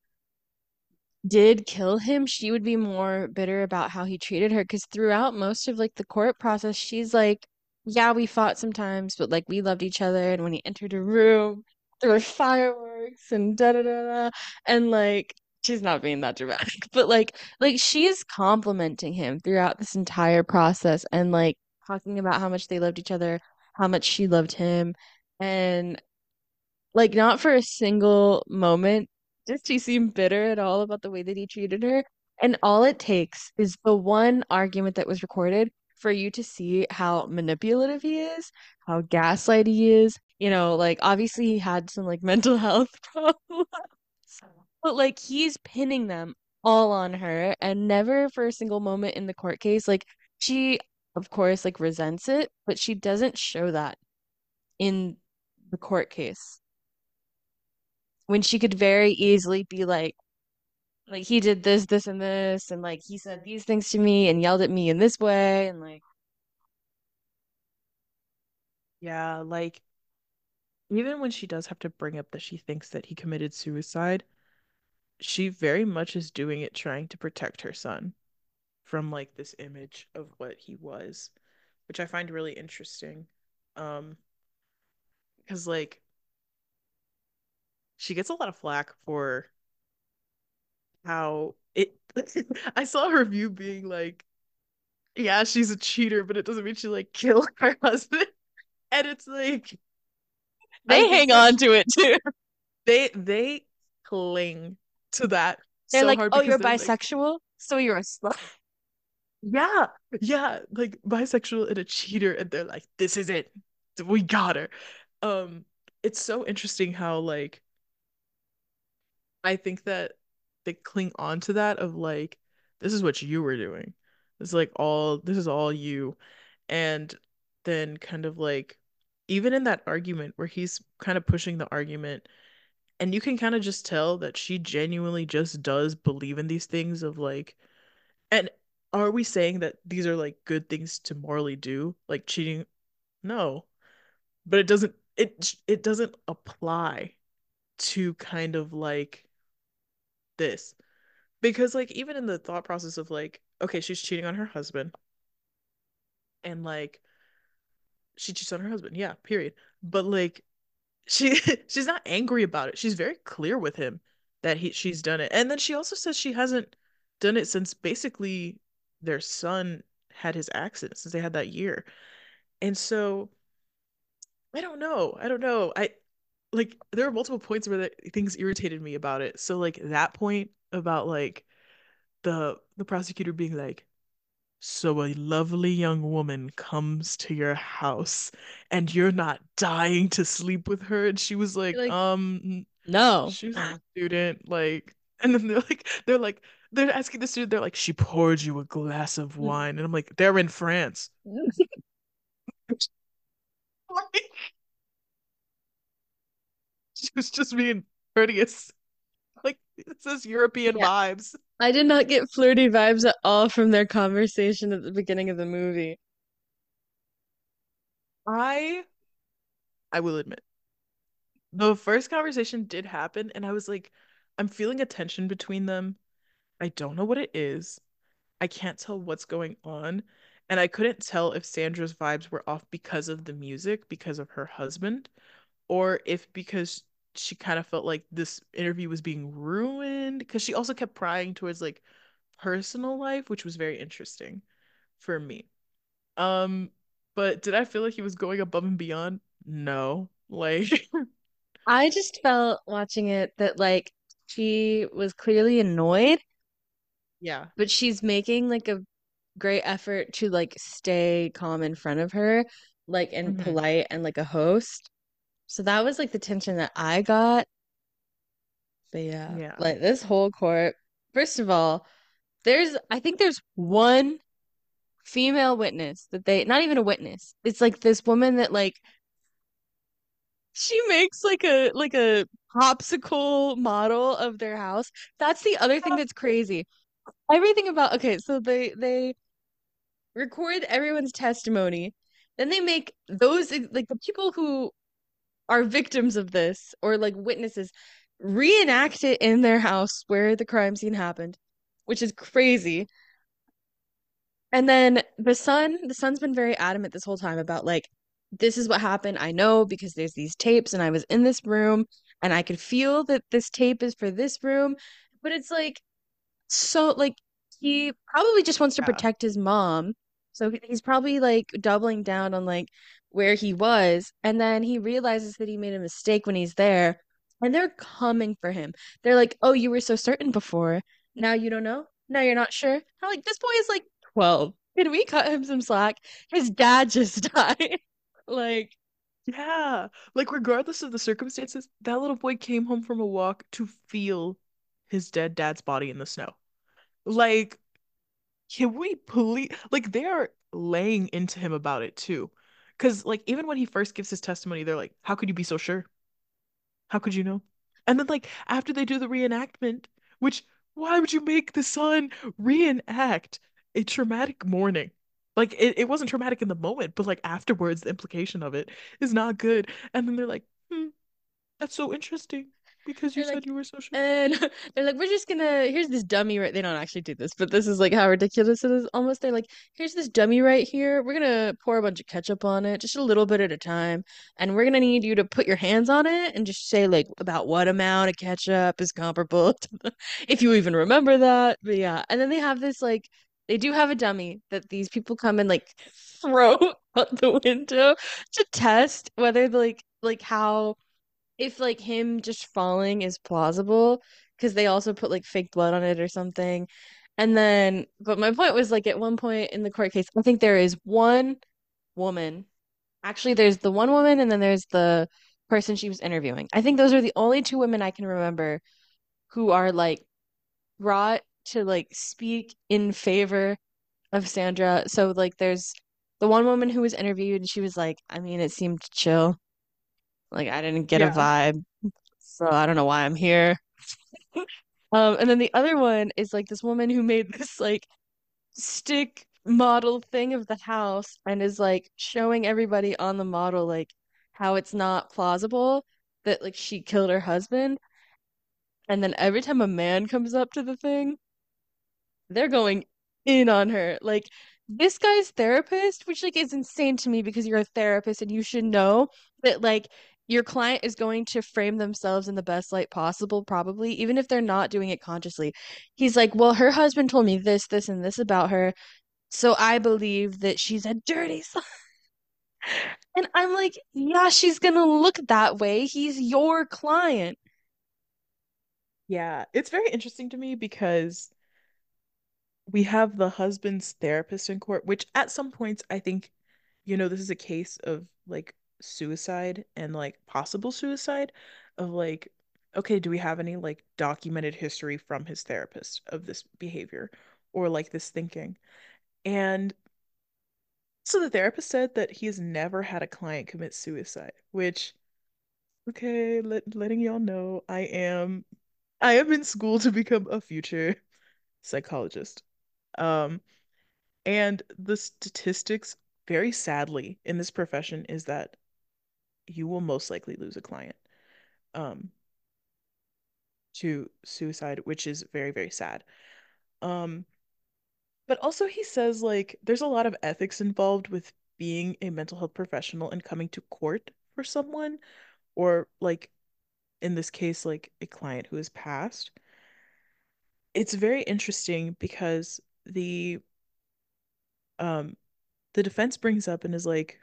did kill him, she would be more bitter about how he treated her because throughout most of like the court process, she's like, yeah, we fought sometimes, but like we loved each other. And when he entered a room, there were fireworks and da da da da. And like she's not being that dramatic, but like she is complimenting him throughout this entire process and like talking about how much they loved each other, how much she loved him. And like not for a single moment does she seem bitter at all about the way that he treated her. And all it takes is the one argument that was recorded for you to see how manipulative he is, how gaslight he is. You know, like obviously he had some like mental health problems, but like he's pinning them all on her and never for a single moment in the court case. Like she of course, like resents it, but she doesn't show that in the court case when she could very easily be like he did this, this, and this, and like he said these things to me and yelled at me in this way, and like Yeah, like even when she does have to bring up that she thinks that he committed suicide, she very much is doing it trying to protect her son from like this image of what he was, which I find really interesting. Um, because like she gets a lot of flack for how it I saw her review being like, yeah, she's a cheater, but it doesn't mean she like killed her husband. And it's like I they think hang that on to it too. they cling to that They're so like, hard "Oh, because you're they're like, bisexual, so you're a slut." yeah, yeah, like bisexual and a cheater, and they're like, this is it. We got her. Um, it's so interesting how like I think that they cling on to that of like, this is what you were doing. This is all you. And then kind of like even in that argument where he's kind of pushing the argument, and you can kind of just tell that she genuinely just does believe in these things of like, and are we saying that these are like good things to morally do? Like cheating? No. But it doesn't apply to kind of like this. Because like even in the thought process of like, okay, she's cheating on her husband and like she cheats on her husband. Yeah, period. But like she she's not angry about it. She's very clear with him that she's done it. And then she also says she hasn't done it since basically their son had his accident, since they had that year. And so I don't know. I don't know. I like there are multiple points where things irritated me about it. So like that point about like the prosecutor being like, so a lovely young woman comes to your house and you're not dying to sleep with her. And she was like, You're like, "No." she's a student, like, and then they're asking the student, they're like, she poured you a glass of wine. And I'm like, they're in France. Like, she was just being courteous. Like, it says European Yeah, vibes. I did not get flirty vibes at all from their conversation at the beginning of the movie. I I will admit, the first conversation did happen, and I was like, I'm feeling a tension between them. I don't know what it is. I can't tell what's going on. And I couldn't tell if Sandra's vibes were off because of the music, because of her husband, or if because she kind of felt like this interview was being ruined. Because she also kept prying towards like personal life, which was very interesting for me. Um, but did I feel like he was going above and beyond? No. Like, I just felt watching it that like she was clearly annoyed, yeah. but she's making like a great effort to like stay calm in front of her, like and Hmm. polite and like a host. So that was like the tension that I got. But yeah, Yeah. like this whole court, first of all, I think there's one female witness that they, not even a witness. It's like this woman that like she makes like a popsicle model of their house. That's the other thing that's crazy. Everything about okay, so they record everyone's testimony. Then they make those like the people who are victims of this or like witnesses reenact it in their house where the crime scene happened, which is crazy. And then the son's been very adamant this whole time about like, this is what happened. I know because there's these tapes and I was in this room and I could feel that this tape is for this room. But it's like, so like he probably just wants to Yeah. protect his mom. So he's probably like doubling down on like where he was. And then he realizes that he made a mistake when he's there. And they're coming for him. They're like, "Oh, you were so certain before. Now you don't know? Now you're not sure?" I'm like, this boy is like 12. Can we cut him some slack? His dad just died. Like, Yeah. Like regardless of the circumstances, that little boy came home from a walk to feel his dad's body in the snow. Like, can we please like they are laying into him about it too. Because like even when he first gives his testimony, they're like, "How could you be so sure? How could you know?" And then like after they do the reenactment, which why would you make the son reenact a traumatic morning? Like it wasn't traumatic in the moment, but like afterwards, the implication of it is not good. And then they're like, hmm, that's so interesting because you They're said like, you were so sure. and they're like, we're just gonna, here's this dummy right. They don't actually do this, but this is like how ridiculous it is almost. They're like, here's this dummy right here. We're gonna pour a bunch of ketchup on it, just a little bit at a time. And we're gonna need you to put your hands on it and just say like about what amount of ketchup is comparable to if you even remember that. But yeah. And then they have this like they do have a dummy that these people come and like throw out the window to test whether like how if like him just falling is plausible because they also put like fake blood on it or something. And then, but my point was like at one point in the court case, I think there is one woman. Actually, there's the one woman and then there's the person she was interviewing. I think those are the only two women I can remember who are like brought to like speak in favor of Sandra. So like there's the one woman who was interviewed and she was like, I mean, it seemed chill. Like I didn't get a Yeah. vibe. So I don't know why I'm here. And then the other one is like this woman who made this like stick model thing of the house and is like showing everybody on the model like how it's not plausible that like she killed her husband. And then every time a man comes up to the thing, they're going in on her. Like this guy's therapist, which like is insane to me because you're a therapist and you should know that like your client is going to frame themselves in the best light possible, probably, even if they're not doing it consciously. He's like, well, her husband told me this, this, and this about her, so I believe that she's a dirty son. And I'm like, yeah, she's gonna look that way. He's your client. Yeah. It's very interesting to me because we have the husband's therapist in court, which at some points I think, this is a case of like suicide and like possible suicide of like, okay, do we have any like documented history from his therapist of this behavior or like this thinking? And so the therapist said that he has never had a client commit suicide, which, okay, letting y'all know I am in school to become a future psychologist. Um, And the statistics, very sadly, in this profession is that you will most likely lose a client um, to suicide, which is very, very sad. Um, but also he says like there's a lot of ethics involved with being a mental health professional and coming to court for someone, or like in this case, like a client who has passed. It's very interesting because um the defense brings up and is like,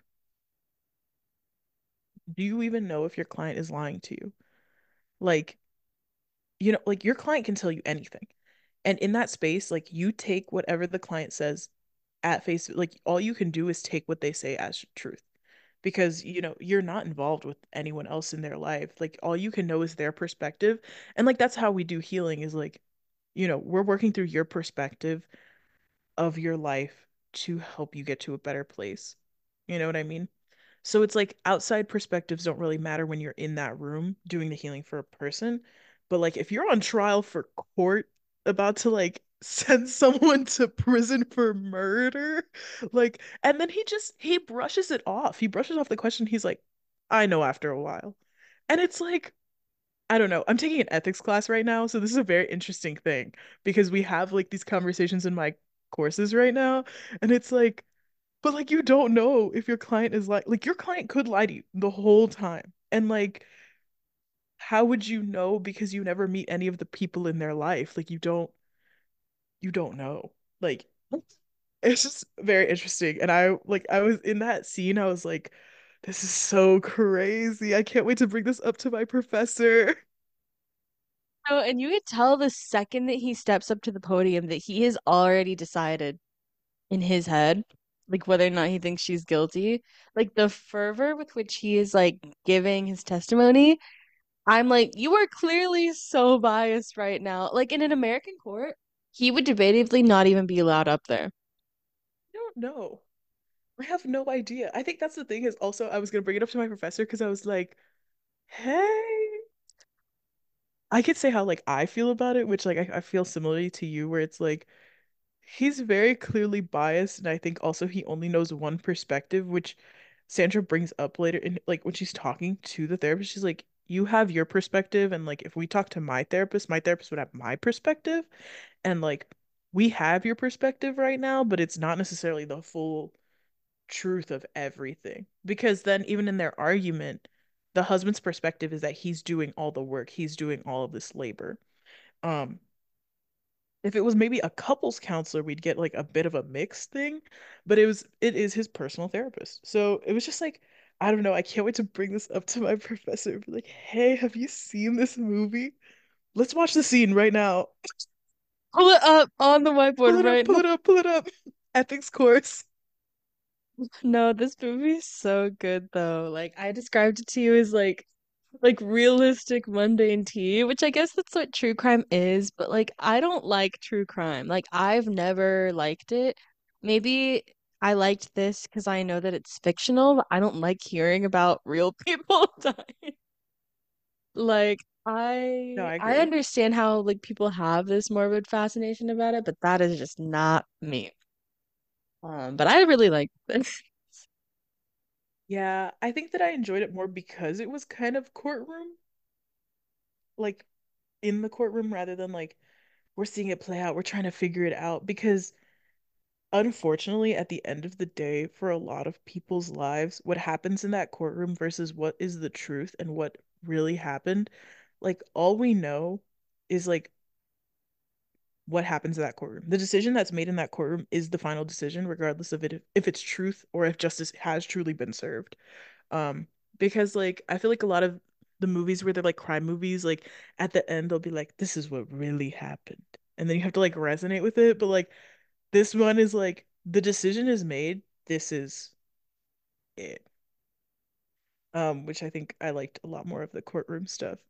do you even know if your client is lying to you? Like, like your client can tell you anything. And in that space, like you take whatever the client says at face, like all you can do is take what they say as truth. Because, you're not involved with anyone else in their life. Like all you can know is their perspective. And like that's how we do healing is like, we're working through your perspective of your life to help you get to a better place. You know what I mean? So it's like outside perspectives don't really matter when you're in that room doing the healing for a person. But like if you're on trial for court about to like send someone to prison for murder, like, and then he brushes it off. He brushes off the question. He's like, I know after a while. And it's like, I don't know. I'm taking an ethics class right now, so this is a very interesting thing because we have like these conversations in my courses right now, and it's like, but like you don't know if your client is like your client could lie to you the whole time. And like how would you know because you never meet any of the people in their life? Like you don't know. Like it's just very interesting. And I was in that scene, I was like, this is so crazy. I can't wait to bring this up to my professor. Oh, and you could tell the second that he steps up to the podium that he has already decided in his head, like whether or not he thinks she's guilty. Like the fervor with which he is like giving his testimony, I'm like, you are clearly so biased right now. Like in an American court, he would debatably not even be allowed up there. I don't know. I have no idea. I think that's the thing is also I was gonna bring it up to my professor because I was like, hey, I could say how like I feel about it, which like I feel similarly to you, where it's like he's very clearly biased, and I think also he only knows one perspective, which Sandra brings up later in like when she's talking to the therapist, she's like, you have your perspective, and like if we talk to my therapist would have my perspective, and like we have your perspective right now, but it's not necessarily the full truth of everything. Because then even in their argument, the husband's perspective is that he's doing all the work, he's doing all of this labor. Um, if it was maybe a couples counselor, we'd get like a bit of a mixed thing, but it is his personal therapist. So it was just like, I don't know, I can't wait to bring this up to my professor. Be like, hey, have you seen this movie? Let's watch the scene right now. Pull it up on the Pull whiteboard it up, right pull now. it up, pull it up. Ethics course. No, this movie is so good though. Like I described it to you as like realistic mundane tea, which I guess that's what true crime is, but like I don't like true crime. Like I've never liked it. Maybe I liked this because I know that it's fictional, but I don't like hearing about real people dying. Like No, I I I agree. understand how like people have this morbid fascination about it, but that is just not me. But I really like this. Yeah, I think that I enjoyed it more because it was kind of courtroom, like in the courtroom rather than like we're seeing it play out, we're trying to figure it out. Because unfortunately, at the end of the day, for a lot of people's lives, what happens in that courtroom versus what is the truth and what really happened, like all we know is like what happens in that courtroom. The decision that's made in that courtroom is the final decision, regardless of it if it's truth or if justice has truly been served. Um, because like I feel like a lot of the movies where they're like crime movies, like at the end they'll be like, this is what really happened. And then you have to like resonate with it. But like this one is like the decision is made. This is it. Which I think I liked a lot more of the courtroom stuff.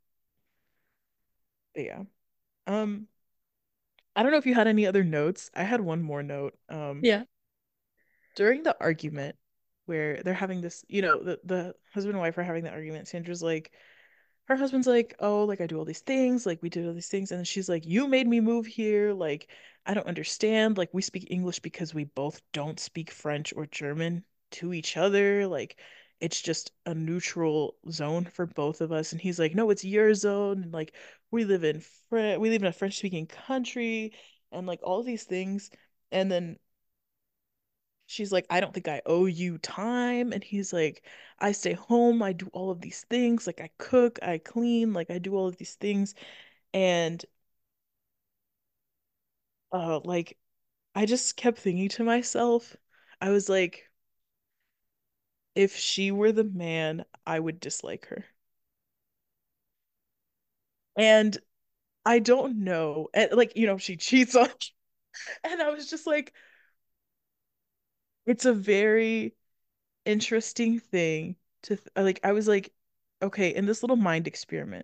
But yeah. Um, I don't know if you had any other notes. I had one more note. Yeah. During the argument where they're having this, the husband and wife are having the argument, Sandra's like, her husband's like, oh, like I do all these things, like we did all these things. And then she's like, you made me move here. Like, I don't understand. Like, we speak English because we both don't speak French or German to each other. Like, it's just a neutral zone for both of us. And he's like, no, it's your zone. And like, we live in a French speaking country and like all these things. And then she's like, I don't think I owe you time. And he's like, I stay home, I do all of these things. Like, I cook, I clean, like, I do all of these things. And, like, I just kept thinking to myself, I was like, if she were the man, I would dislike her. And I don't know. And, like, she cheats on, and I was just like, it's a very interesting thing like, I was like, okay, in this little mind experiment,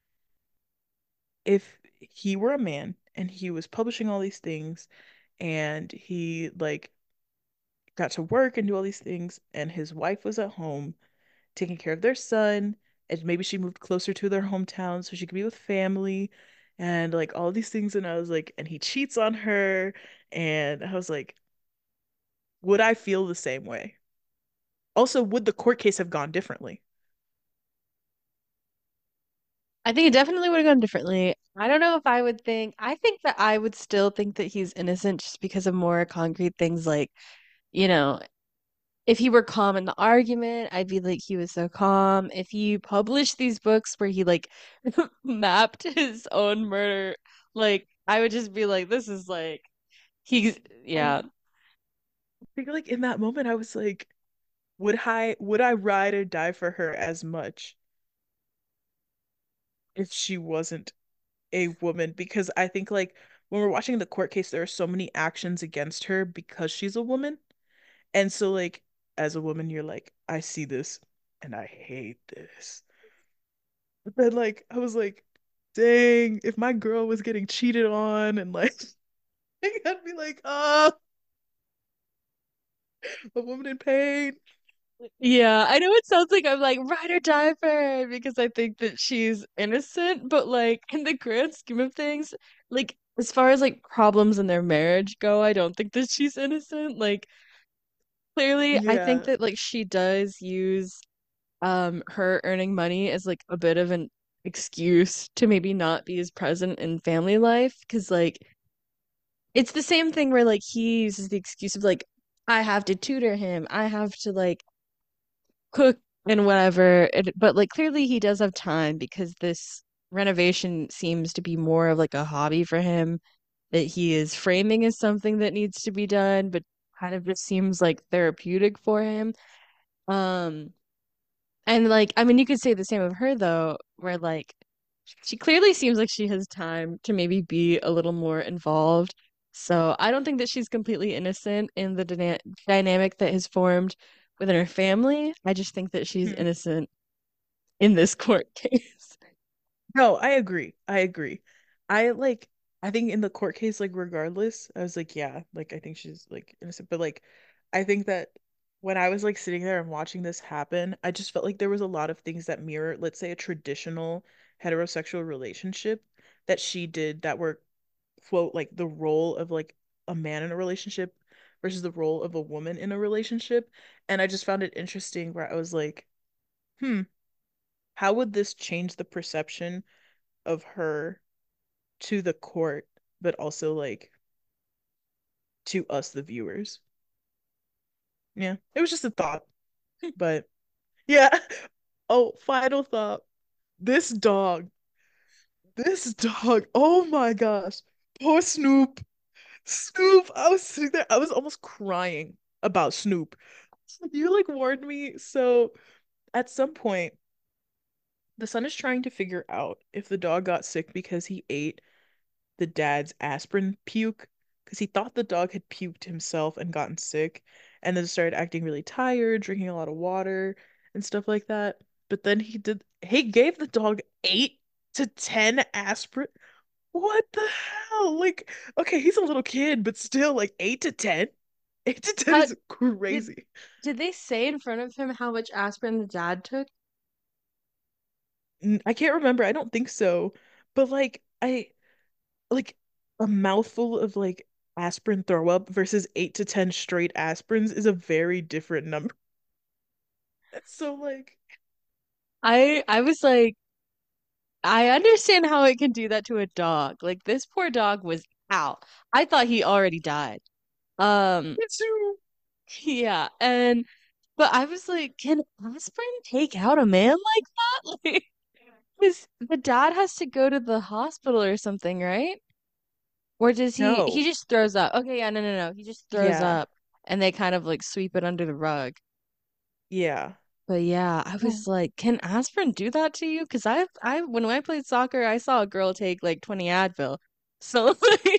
if he were a man and he was publishing all these things and he like got to work and do all these things and his wife was at home taking care of their son and maybe she moved closer to their hometown so she could be with family and like all these things, and I was like, and he cheats on her, and I was like, would I feel the same way? Also, would the court case have gone differently? I think it definitely would have gone differently. I don't know if I would think, I think that I would still think that he's innocent just because of more concrete things like, you know, if he were calm in the argument, I'd be like, he was so calm. If he published these books where he like mapped his own murder, like, I would just be like, this is like, he's, And yeah. I think like in that moment I was like, would I ride or die for her as much if she wasn't a woman? Because I think like when we're watching the court case, there are so many actions against her because she's a woman. And so like as a woman, you're like, I see this and I hate this. But then like I was like, dang, if my girl was getting cheated on and like I'd be like, oh, A woman in pain. Yeah, I know it sounds like I'm like ride or die for her because I think that she's innocent, but like in the grand scheme of things, like as far as like problems in their marriage go, I don't think that she's innocent. Like clearly, I think Yeah. that like she does use her earning money as like a bit of an excuse to maybe not be as present in family life because like it's the same thing where like he uses the excuse of like I have to tutor him, I have to like cook and whatever. But like clearly he does have time because this renovation seems to be more of like a hobby for him that he is framing as something that needs to be done, but kind of just seems like therapeutic for him. Um, and like I mean you could say the same of her though, where like she clearly seems like she has time to maybe be a little more involved. So I don't think that she's completely innocent in the dynamic that has formed within her family. I just think that she's Mhm. innocent in this court case. No, I agree. I agree. I like I think in the court case, like regardless, I was like, yeah, like I think she's like innocent. But like I think that when I was like sitting there and watching this happen, I just felt like there was a lot of things that mirror, let's say, a traditional heterosexual relationship that she did that were, quote, like the role of like a man in a relationship versus the role of a woman in a relationship. And I just found it interesting where I was like, hmm, how would this change the perception of her to the court, but also like to us, the viewers? Yeah, it was just a thought, but yeah. Oh, final thought. This dog, this dog, oh my gosh. Poor Snoop. Snoop, I was sitting there, I was almost crying about Snoop. You like warned me. So at some point, the son is trying to figure out if the dog got sick because he ate the dad's aspirin puke because he thought the dog had puked himself and gotten sick and then started acting really tired, drinking a lot of water and stuff like that. But then he gave the dog 8 to 10 aspirin. What the hell? Like, okay, he's a little kid, but still like 8 to 10. 8 to 10 How is did crazy. did they say in front of him how much aspirin the dad took? I can't remember. I don't think so. But I like a mouthful of like aspirin throw up versus 8 to 10 straight aspirins is a very different number. So like, I was like, I understand how it can do that to a dog. Like this poor dog was out. I thought he already died. Um, it's too. yeah, and but I was like, can aspirin take out a man like that? Like, because the dad has to go to the hospital or something, right? Or does he No. just throws up? Okay, yeah, no. He just throws Yeah. up and they kind of like sweep it under the rug. Yeah. But yeah, I Oh, was like, can aspirin do that to you? Because when I played soccer, I saw a girl take like 20 Advil. So like,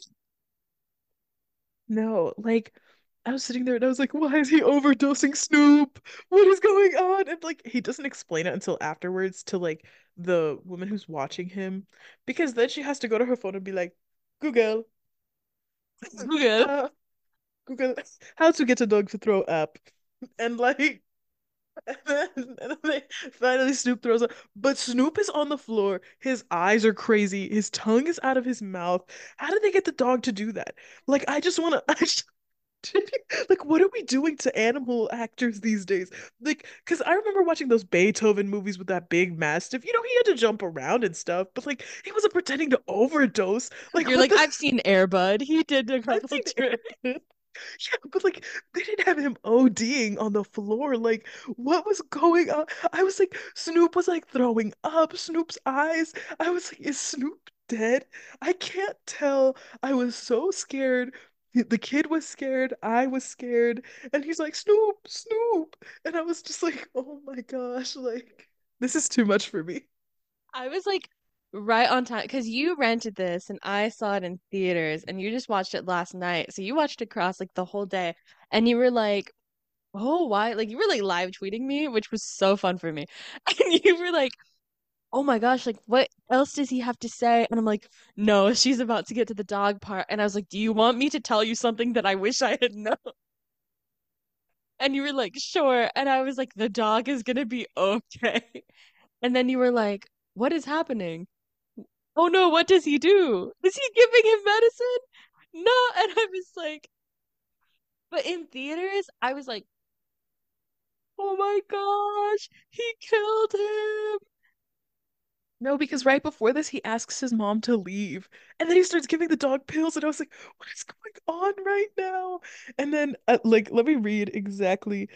no. Like, I was sitting there and I was like, why is he overdosing Snoop? What is going on? And like, he doesn't explain it until afterwards to like the woman who's watching him, because then she has to go to her phone and be like, Google, good. uh, Google, how to get a dog to throw up. And like, and then finally Snoop throws up. But Snoop is on the floor. His eyes are crazy. His tongue is out of his mouth. How did they get the dog to do that? Like, I just want to, like, what are we doing to animal actors these days? Like, because I remember watching those Beethoven movies with that big mastiff. You know, he had to jump around and stuff, but like, he wasn't pretending to overdose. Like, You're what like, the? I've seen Air Bud. He did a I've couple seen tricks. it. Yeah, but like they didn't have him ODing on the floor. Like, what was going on? I was like, Snoop was like throwing up. Snoop's eyes. I was like, is Snoop dead? I can't tell. I was so scared. The kid was scared. I was scared. And he's like, Snoop, Snoop. And I was just like, oh my gosh, like this is too much for me. I was like right on time because you rented this and I saw it in theaters and you just watched it last night. So you watched it across like the whole day and you were like, oh, why? Like you were like live tweeting me, which was so fun for me. And you were like, oh my gosh, like what else does he have to say? And I'm like, no, she's about to get to the dog part. And I was like, do you want me to tell you something that I wish I had known? And you were like, sure. And I was like, the dog is gonna be okay. And then you were like, what is happening? Oh no, what does he do? Is he giving him medicine? No. And I was like, but in theaters, I was like, oh my gosh, he killed him. No, because right before this, he asks his mom to leave, and then he starts giving the dog pills, and I was like, "What is going on right now?" And then, like, let me read exactly.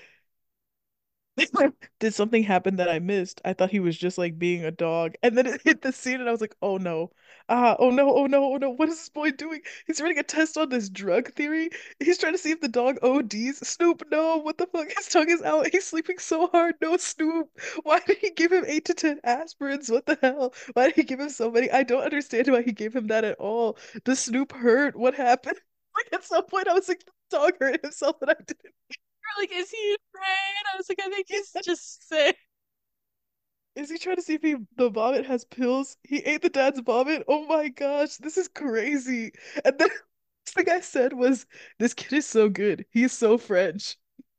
Did something happen that I missed? I thought he was just like being a dog. And then it hit the scene and I was like, oh no. Oh no, oh no, oh no. What is this boy doing? He's running a test on this drug theory. He's trying to see if the dog ODs. Snoop, no, what the fuck? His tongue is out. He's sleeping so hard. No, Snoop. Why did he give him 8 to 10 aspirins? What the hell? Why did he give him so many? I don't understand why he gave him that at all. Does Snoop hurt? What happened? Like at some point I was like, the dog hurt himself and I didn't. You're like, is he insane? I was like, I think he's just sick. Is he trying to see if the vomit has pills? He ate the dad's vomit. Oh my gosh, this is crazy. And then the thing I said was, this kid is so good. He's so French.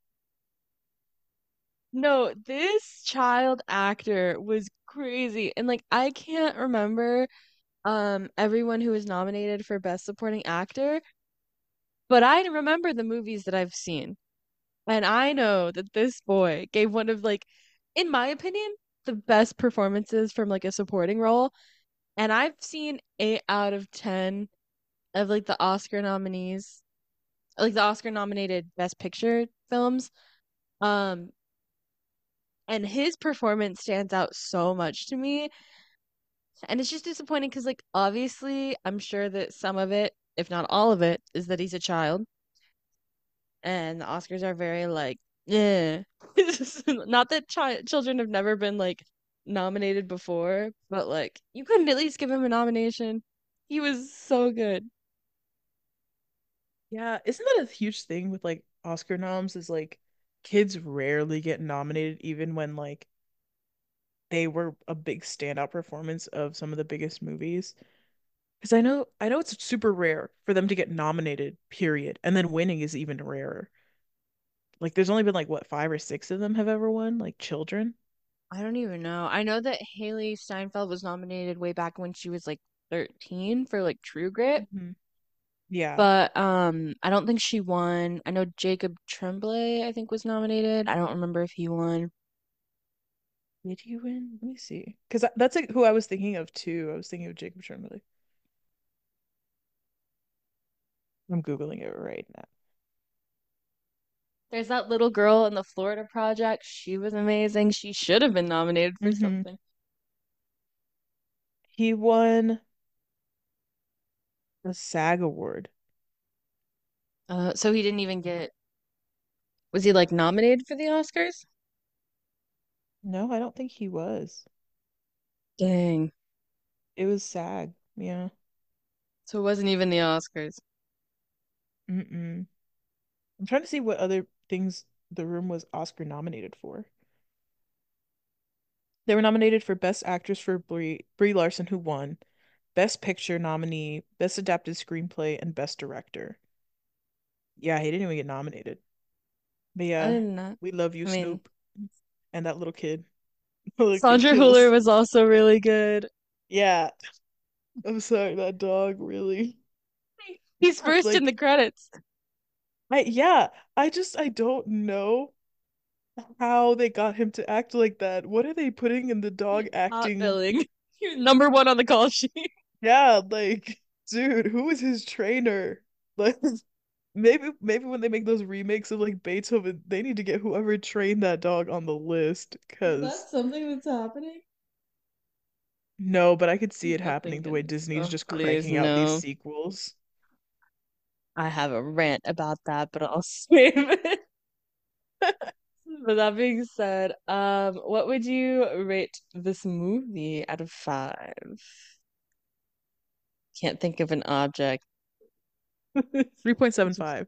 No, this child actor was crazy. And like I can't remember everyone who was nominated for Best Supporting Actor, but I remember the movies that I've seen. And I know that this boy gave one of like, in my opinion, the best performances from like a supporting role. And I've seen 8 out of 10 of like the Oscar nominees, like the Oscar nominated Best Picture films. Um, and his performance stands out so much to me. And it's just disappointing because, like, obviously, I'm sure that some of it, if not all of it, is that he's a child. And the Oscars are very, like, yeah. Not that children have never been, like, nominated before, but, like, you couldn't at least give him a nomination. He was so good. Yeah, isn't that a huge thing with like Oscar noms is like kids rarely get nominated even when like they were a big standout performance of some of the biggest movies. Because I know it's super rare for them to get nominated, period. And then winning is even rarer. Like there's only been like what, 5 or 6 of them have ever won, like children. I don't even know. I know that Haley Steinfeld was nominated way back when she was, like, 13 for, like, True Grit. Hmm. Yeah. But I don't think she won. I know Jacob Tremblay, I think, was nominated. I don't remember if he won. Did he win? Let me see. Because that's like who I was thinking of too. I was thinking of Jacob Tremblay. I'm Googling it right now. There's that little girl in the Florida Project. She was amazing. She should have been nominated for Hmm. something. He won the SAG award. So he didn't even get, was he like nominated for the Oscars? No, I don't think he was. Dang. It was SAG. Yeah. So it wasn't even the Oscars. Mm-mm. I'm trying to see what other things The Room was Oscar nominated for. They were nominated for Best Actress for Brie Larson, who won, Best Picture nominee, Best Adapted Screenplay, and Best Director. Yeah, he didn't even get nominated. But I yeah, didn't know. we love you, I mean, Snoop, and that little kid. Little kid Sandra Hüller kills. was also really good. Yeah, I'm sorry, that dog really. He's first in Like, the credits. yeah, I don't know how they got him to act like that. What are they putting in the dog Top acting? billing. He was #1 on the call sheet. Yeah, like, dude, who is his trainer? Like, maybe when they make those remakes of like Beethoven, they need to get whoever trained that dog on the list. Is Cause that something that's happening? no, but I could see it happening Nothing the way can. Disney's Oh, just please, cranking out these no. sequels. I have a rant about that, but I'll save it. But that being said, what would you rate this movie out of 5? Can't think of an object. 3.75.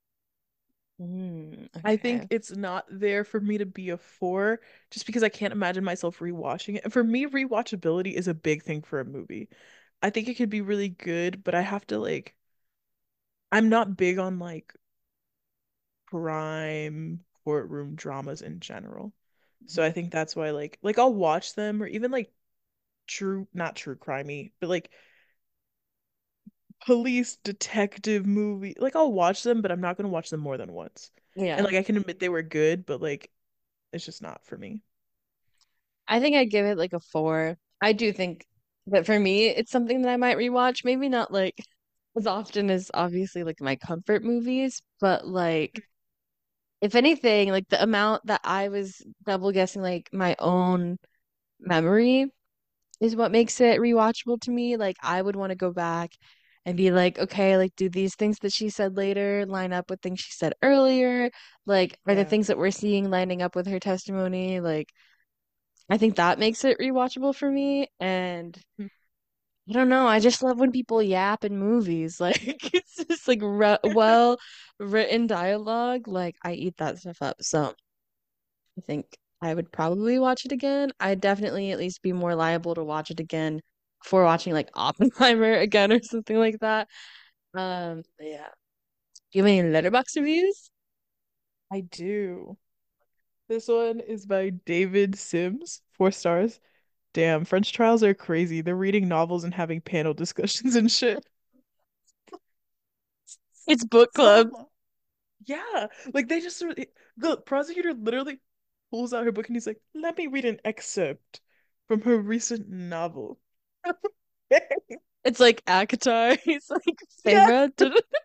I think Okay. it's not there for me to be a 4 just because I can't imagine myself rewatching it. And for me, rewatchability is a big thing for a movie. I think it could be really good, but I have to like I'm not big on like crime, courtroom dramas in general. So I think that's why like I'll watch them or even like true not true crimey, but like police detective movie. Like I'll watch them, but I'm not gonna watch them more than once. And Yeah. like I can admit they were good, but like it's just not for me. I think I'd give it like a 4. I do think that for me, it's something that I might rewatch. Maybe not like as often as obviously like my comfort movies, but like if anything, like the amount that I was double guessing like my own memory is what makes it rewatchable to me. Like I would want to go back and be like, okay, like do these things that she said later line up with things she said earlier? Like are the Yeah. things that we're seeing lining up with her testimony? Like I think that makes it rewatchable for me. And I don't know, I just love when people yap in movies. Like it's just like re well written dialogue. Like I eat that stuff up. So I think I would probably watch it again. I'd definitely at least be more liable to watch it again before watching like Oppenheimer again or something like that. But yeah. Do you have any Letterboxd reviews? I do. This one is by David Sims, 4 stars. Damn, French trials are crazy. They're reading novels and having panel discussions and shit. It's book So club. long. Yeah, like they just the prosecutor literally pulls out her book and he's like, "Let me read an excerpt from her recent novel." It's like ACOTAR. He's like Yeah, favorite.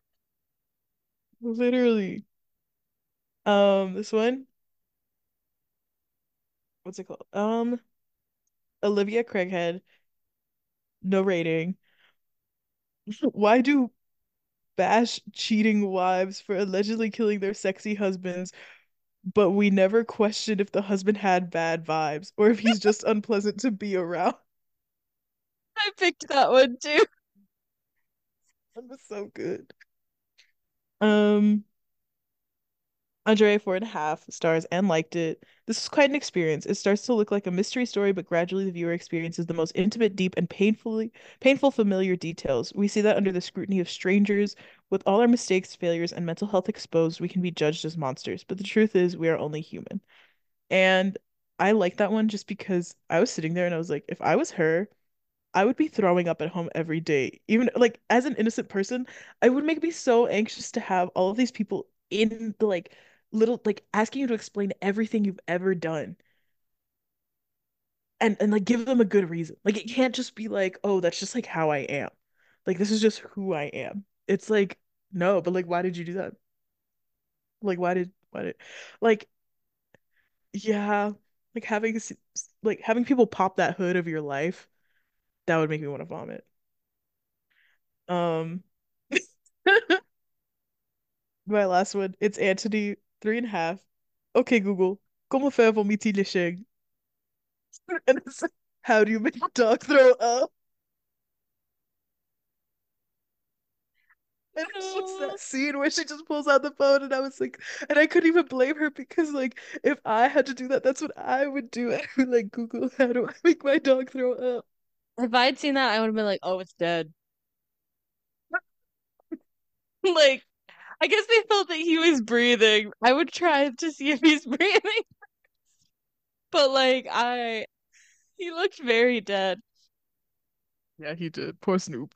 literally. This one, what's it called? Olivia Craighead, no rating. Why do bash cheating wives for allegedly killing their sexy husbands, but we never question if the husband had bad vibes or if he's just unpleasant to be around? I picked that one too. That was so good. Um, Andrea 4.5 stars and liked it. This is quite an experience. It starts to look like a mystery story, but gradually the viewer experiences the most intimate, deep, and painful, familiar details. We see that under the scrutiny of strangers, with all our mistakes, failures, and mental health exposed, we can be judged as monsters. But the truth is, we are only human. And I like that one just because I was sitting there and I was like, if I was her, I would be throwing up at home every day. Even like as an innocent person, I would make me so anxious to have all of these people in the like little like asking you to explain everything you've ever done and like give them a good reason. Like it can't just be like, oh, that's just like how I am. Like this is just who I am. It's like, no, but like why did you do that? Like why did like yeah, like like having people pop that hood of your life, that would make me want to vomit. Um My last one, it's Anthony, 3.5. Okay, Google, ¿Cómo faire vomiter le chien? And it's like, how do you make a dog throw up? And it's just No. that scene where she just pulls out the phone, and I was like, and I couldn't even blame her because, like, if I had to do that, that's what I would do. I would like Google, how do I make my dog throw up? If I'd seen that, I would have been like, oh, it's dead. Like, I guess they felt that he was breathing. I would try to see if he's breathing, but like, he looked very dead. Yeah, he did. Poor Snoop.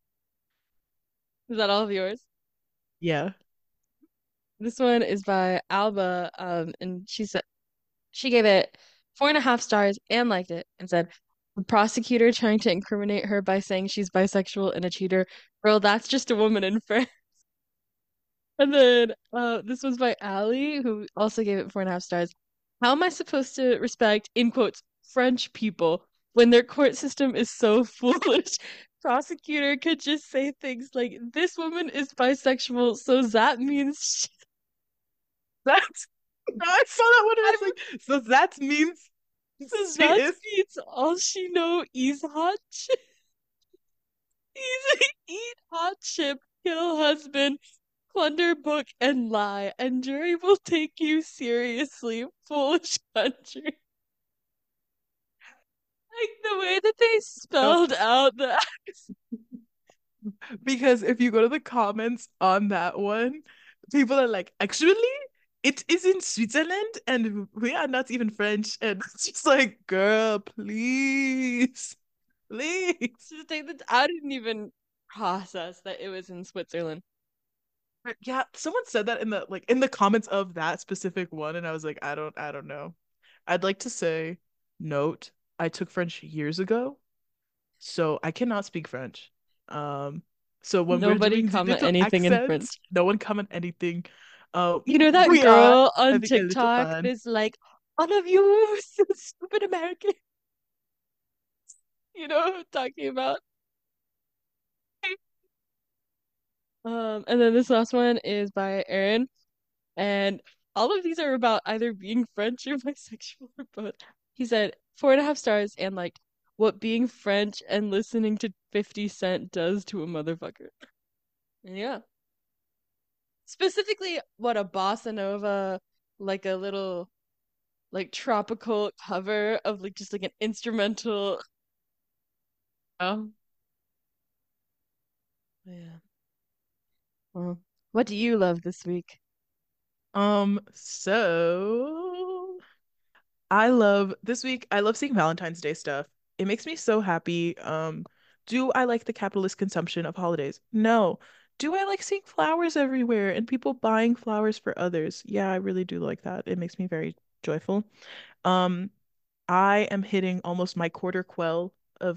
Is that all of yours? Yeah. This one is by Alba, and she gave it 4.5 stars and liked it and said, the prosecutor trying to incriminate her by saying she's bisexual and a cheater. Girl, that's just a woman in France. And then this was by Allie, who also gave it 4.5 stars. How am I supposed to respect, in quotes, French people when their court system is so foolish? Prosecutor could just say things like, this woman is bisexual, so that means That's I saw that one and I I was like, so that means so she that is means all she know is hot chip. Eat hot chip, kill husband, plunder book, and lie, and jury will take you seriously, foolish country. Like the way that they no. spelled out the Because if you go to the comments on that one, people are like, actually? it is in Switzerland and we are not even French. And it's just like, girl, please, please. So the thing that I didn't even process that it was in Switzerland. But yeah, someone said that in the in the comments of that specific one, and I was like, I don't know. I'd like to say, note, I took French years ago, so I cannot speak French. Um, so when we're Nobody doing comment digital anything in accents, French. no one comment anything. You know that We are girl on having a little TikTok fun. that's like, all of you stupid American. You know what I'm talking about? And then this last one is by Aaron, and all of these are about either being French or bisexual or both. He said 4.5 stars and like what being French and listening to 50 Cent does to a motherfucker. And yeah. Specifically what a bossa nova, like a little like tropical cover of like just like an instrumental. Oh, yeah. Well, what do you love this week? So I love this week, I love seeing Valentine's Day stuff. It makes me so happy. Do I like the capitalist consumption of holidays? No. Do I like seeing flowers everywhere and people buying flowers for others? Yeah, I really do like that. It makes me very joyful. Um, I am hitting almost my quarter quell of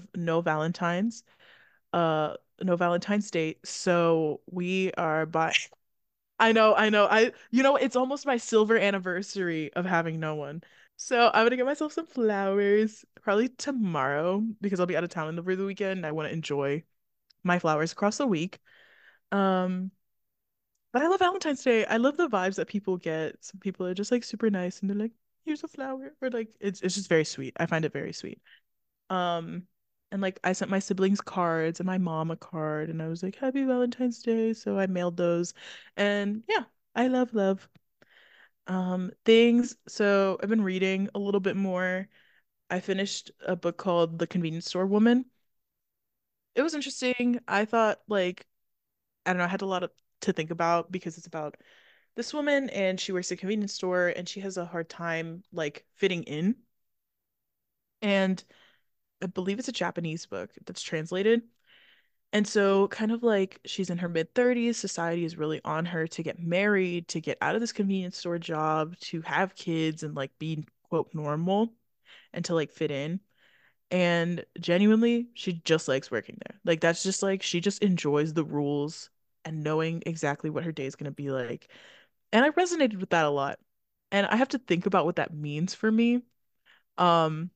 no Valentine's Day. So we are by I know. You know, it's almost my silver anniversary of having no one. So I'm gonna get myself some flowers probably tomorrow because I'll be out of town over the weekend. I want to enjoy my flowers across the week. Um, but I love Valentine's Day. I love the vibes that people get. Some people are just like super nice and they're like, here's a flower. Or like it's just very sweet. I find it very sweet. Um, and like I sent my siblings cards and my mom a card and I was like, Happy Valentine's Day. So I mailed those. And yeah, I love love. Things. So I've been reading a little bit more. I finished a book called The Convenience Store Woman. It was interesting. I thought I don't know, I had a lot of, to think about because it's about this woman and she works at a convenience store and she has a hard time like fitting in. And I believe it's a Japanese book that's translated. And so kind of like she's in her mid 30s, society is really on her to get married, to get out of this convenience store job, to have kids and like be quote normal and to like fit in. And genuinely, she just likes working there. Like that's just like she just enjoys the rules and knowing exactly what her day is going to be like. And I resonated with that a lot. And I have to think about what that means for me. Um,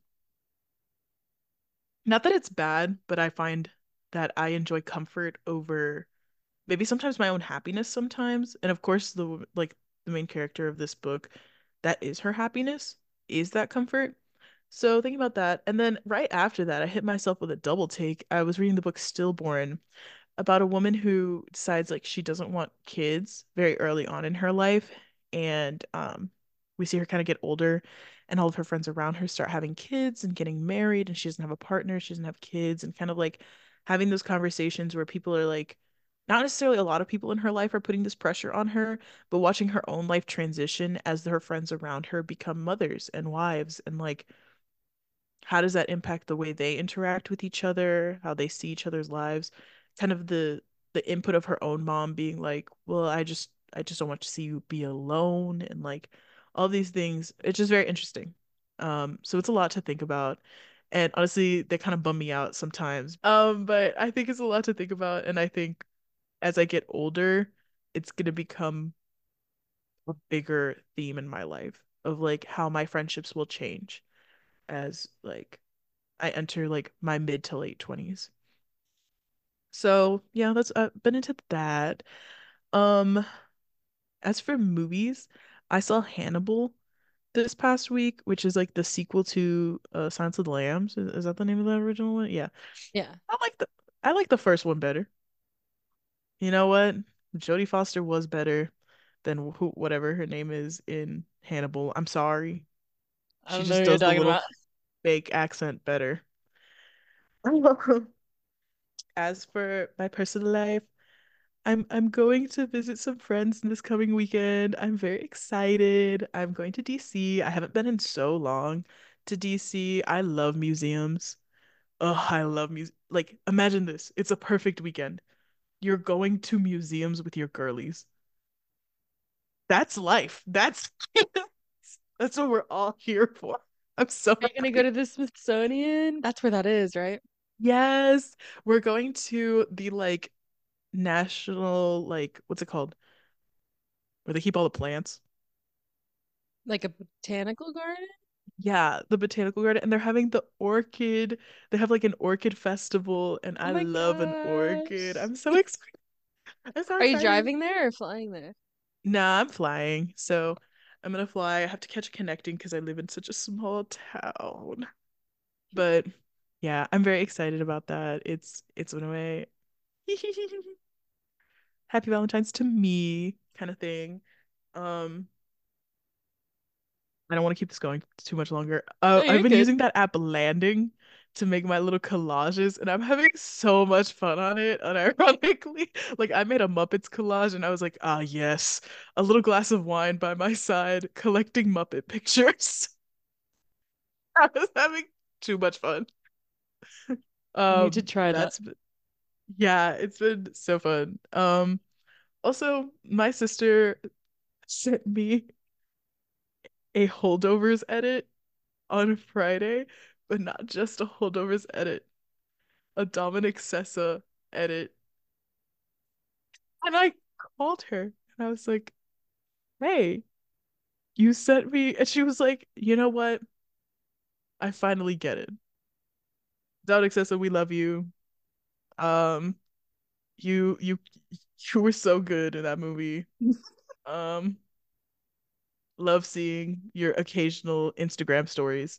Not that it's bad, but I find that I enjoy comfort over maybe sometimes my own happiness sometimes. And of course, the main character of this book, that is her happiness, is that comfort. So thinking about that, and then right after that, I hit myself with a double take. I was reading the book Stillborn about a woman who decides like she doesn't want kids very early on in her life, and we see her kind of get older, and all of her friends around her start having kids and getting married, and she doesn't have a partner, she doesn't have kids, and kind of like having those conversations where people are like not necessarily a lot of people in her life are putting this pressure on her, but watching her own life transition as her friends around her become mothers and wives, and like, how does that impact the way they interact with each other, how they see each other's lives? Kind of the input of her own mom being like, "Well, I just don't want to see you be alone," and like all these things. It's just very interesting. So it's a lot to think about. And honestly, they kind of bum me out sometimes. But I think it's a lot to think about, and I think as I get older, it's gonna become a bigger theme in my life of like how my friendships will change as like I enter like my mid to late 20s. So, yeah, that's I've been into that. Um, as for movies, I saw Hannibal this past week, which is like the sequel to Silence of the Lambs. Is that the name of the original one? Yeah. Yeah. I like the I like the first one better. You know what? Jodie Foster was better than whatever her name is in Hannibal. I'm sorry. I She don't know just what you're does the talking little about. fake accent better. As for my personal life, I'm going to visit some friends this coming weekend. I'm very excited. I'm going to DC. I haven't been in so long to DC. I love museums. Oh, I love like imagine this. It's a perfect weekend. You're going to museums with your girlies. That's life. That's what we're all here for. I'm so Are you gonna go happy. to the Smithsonian? That's where that is, right? Yes, we're going to the like national like what's it called? Where they keep all the plants. Like a botanical garden? Yeah, the botanical garden, and they're having the orchid. They have like an orchid festival, and Oh I my love an orchid. gosh. I'm so excited. I'm so Are you excited. driving there or flying there? Nah, I'm flying. So I'm gonna fly. I have to catch a connecting because I live in such a small town. But yeah, I'm very excited about that. It's one of my happy Valentine's to me kind of thing. Um, I don't want to keep this going too much longer. No, I've you're been good. using that app Landing to make my little collages, and I'm having so much fun on it. Unironically, like I made a Muppets collage, and I was like, ah, yes, a little glass of wine by my side, collecting Muppet pictures. I was having too much fun. I need to try that. That's yeah, it's been so fun. Also, my sister sent me a holdovers edit on Friday, but not just a holdovers edit, a Dominic Sessa edit. And I called her and I was like, hey, you sent me. And she was like, you know what? I finally get it. Dominic Sessa, we love you. Um, you you you were so good in that movie. Um, love seeing your occasional Instagram stories.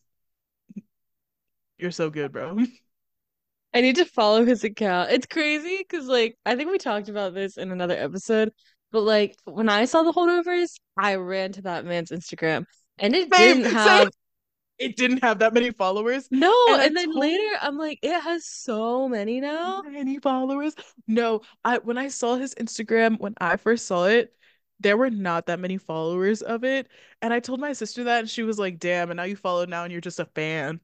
You're so good, bro. I need to follow his account. It's crazy because, like, I think we talked about this in another episode, but like, when I saw the holdovers, I ran to that man's Instagram and it Same, didn't same. have It didn't have that many followers. no. And I And then told later, I'm like, it has so many now. many followers. No, I when I saw his Instagram when I first saw it, there were not that many followers of it. And I told my sister that and she was like, damn, and now you follow now and you're just a fan.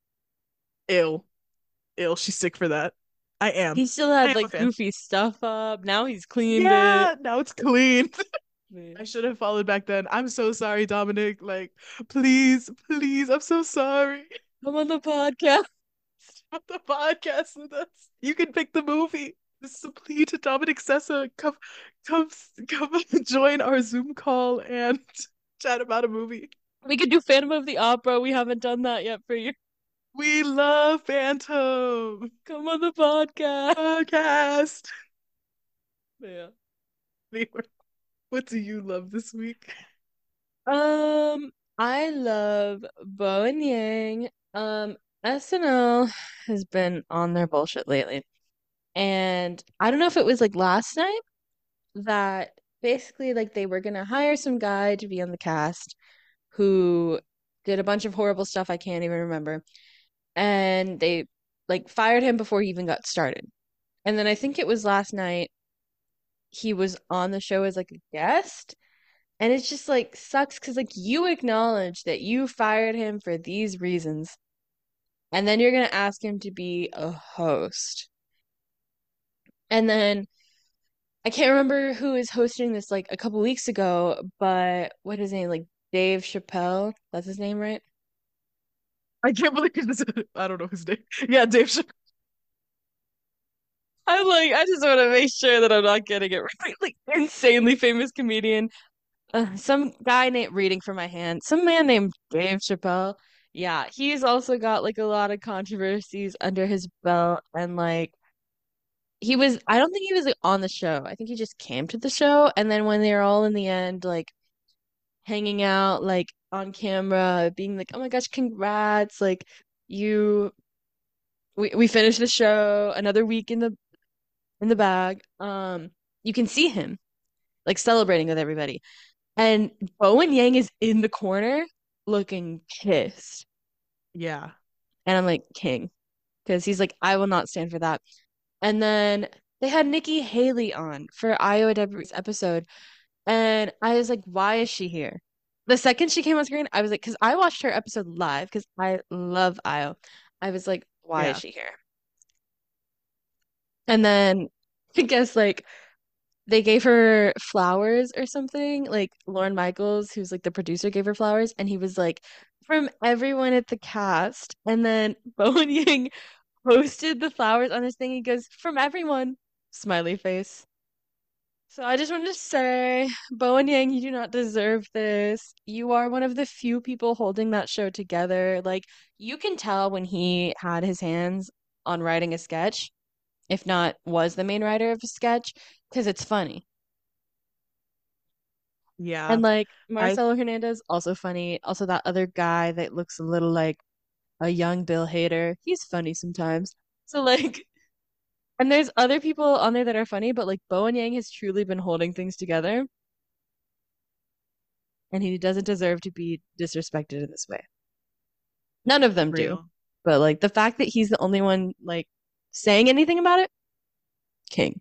Ill. Ill. She's sick for that. I am. He still I had am a like fan. goofy stuff up. Now he's cleaned it. Yeah, now it's clean. Man. I should have followed back then. I'm so sorry, Dominic. Like, please, please, I'm so sorry. Come on the podcast. Stop the podcast with us. You can pick the movie. This is a plea to Dominic Sessa. Come, come join our Zoom call and chat about a movie. We could do Phantom of the Opera. We haven't done that yet for you. We love Phantom Come on the podcast. podcast. Yeah. What do you love this week? I love Bo and Yang. SNL has been on their bullshit lately. And I don't know if it was like last night that basically like they were gonna hire some guy to be on the cast who did a bunch of horrible stuff I can't even remember. And they like fired him before he even got started. And then I think it was last night he was on the show as like a guest. And it's just like sucks because like you acknowledge that you fired him for these reasons, and then you're gonna ask him to be a host. And then I can't remember who is hosting this like a couple weeks ago, but what is his name? Like Dave Chappelle. That's his name, right? I can't believe this. I don't know his name. Yeah, Dave. I'm like, I just want to make sure that I'm not getting it right. Like insanely famous comedian. Some guy named reading from my hand. Some man named Dave Chappelle. Yeah, he's also got like a lot of controversies under his belt, and like I don't think he was like, on the show. I think he just came to the show, and then when they were all in the end, like hanging out, like on camera, being like, "Oh my gosh, congrats!" Like you, we finished the show, another week in the bag. You can see him like celebrating with everybody. And Bowen Yang is in the corner looking pissed. Yeah. And I'm like, King. Because he's like, I will not stand for that. And then they had Nikki Haley on for IOW's episode, and I was like, why is she here? The second she came on screen, I was like, because I watched her episode live because I love IO. I was like, why is Yeah. she here? And then I guess like they gave her flowers or something. Like Lauren Michaels, who's like the producer, gave her flowers, and he was like, from everyone at the cast. And then Bowen Yang posted the flowers on his thing. He goes, from everyone, smiley face. So I just wanted to say, Bowen Yang, you do not deserve this. You are one of the few people holding that show together. Like, you can tell when he had his hands on writing a sketch, if not was the main writer of a sketch, because it's funny. And Yeah. like I Marcelo Hernandez, also funny. Also that other guy that looks a little like a young Bill Hader. He's funny sometimes. So like, and there's other people on there that are funny, but like Bowen Yang has truly been holding things together, and he doesn't deserve to be disrespected in this way. None of them do. real. But like the fact that he's the only one like saying anything about it, king.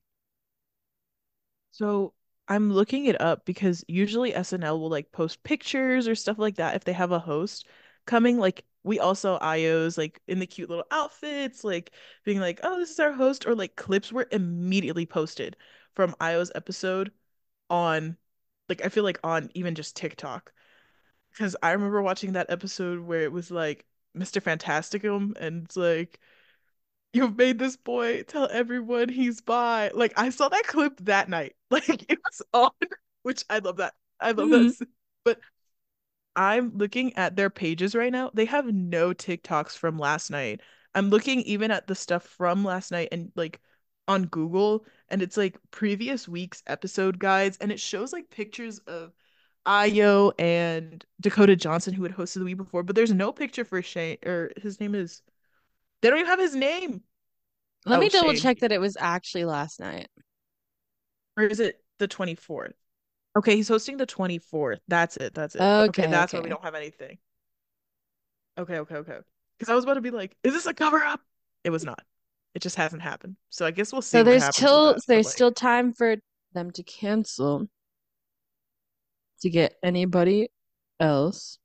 So I'm looking it up because usually SNL will like post pictures or stuff like that if they have a host coming. Like we also IOs like in the cute little outfits, like being like, oh, this is our host, or like clips were immediately posted from IO's episode on like I feel like on even just TikTok. Because I remember watching that episode where it was like Mr. Fantasticum and it's like you've made this boy tell everyone he's bi. Like I saw that clip that night. Like it was on, which I love that. I love that. Mhm. But I'm looking at their pages right now. They have no TikToks from last night. I'm looking even at the stuff from last night and like on Google, and it's like previous week's episode guides, and it shows like pictures of Ayo and Dakota Johnson who had hosted the week before, but there's no picture for Shane, or his name is, they don't even have his name. Let Oh, me double Shane. check that it was actually last night. Or is it the 24th? Okay, he's hosting the 24th. That's it. That's it. Okay, Okay, that's where we okay. don't have anything. Okay, okay, okay. Because I was about to be like, is this a cover up? It was not. It just hasn't happened. So I guess we'll see So what happens with that. But there's like, still time for them to cancel to get anybody else.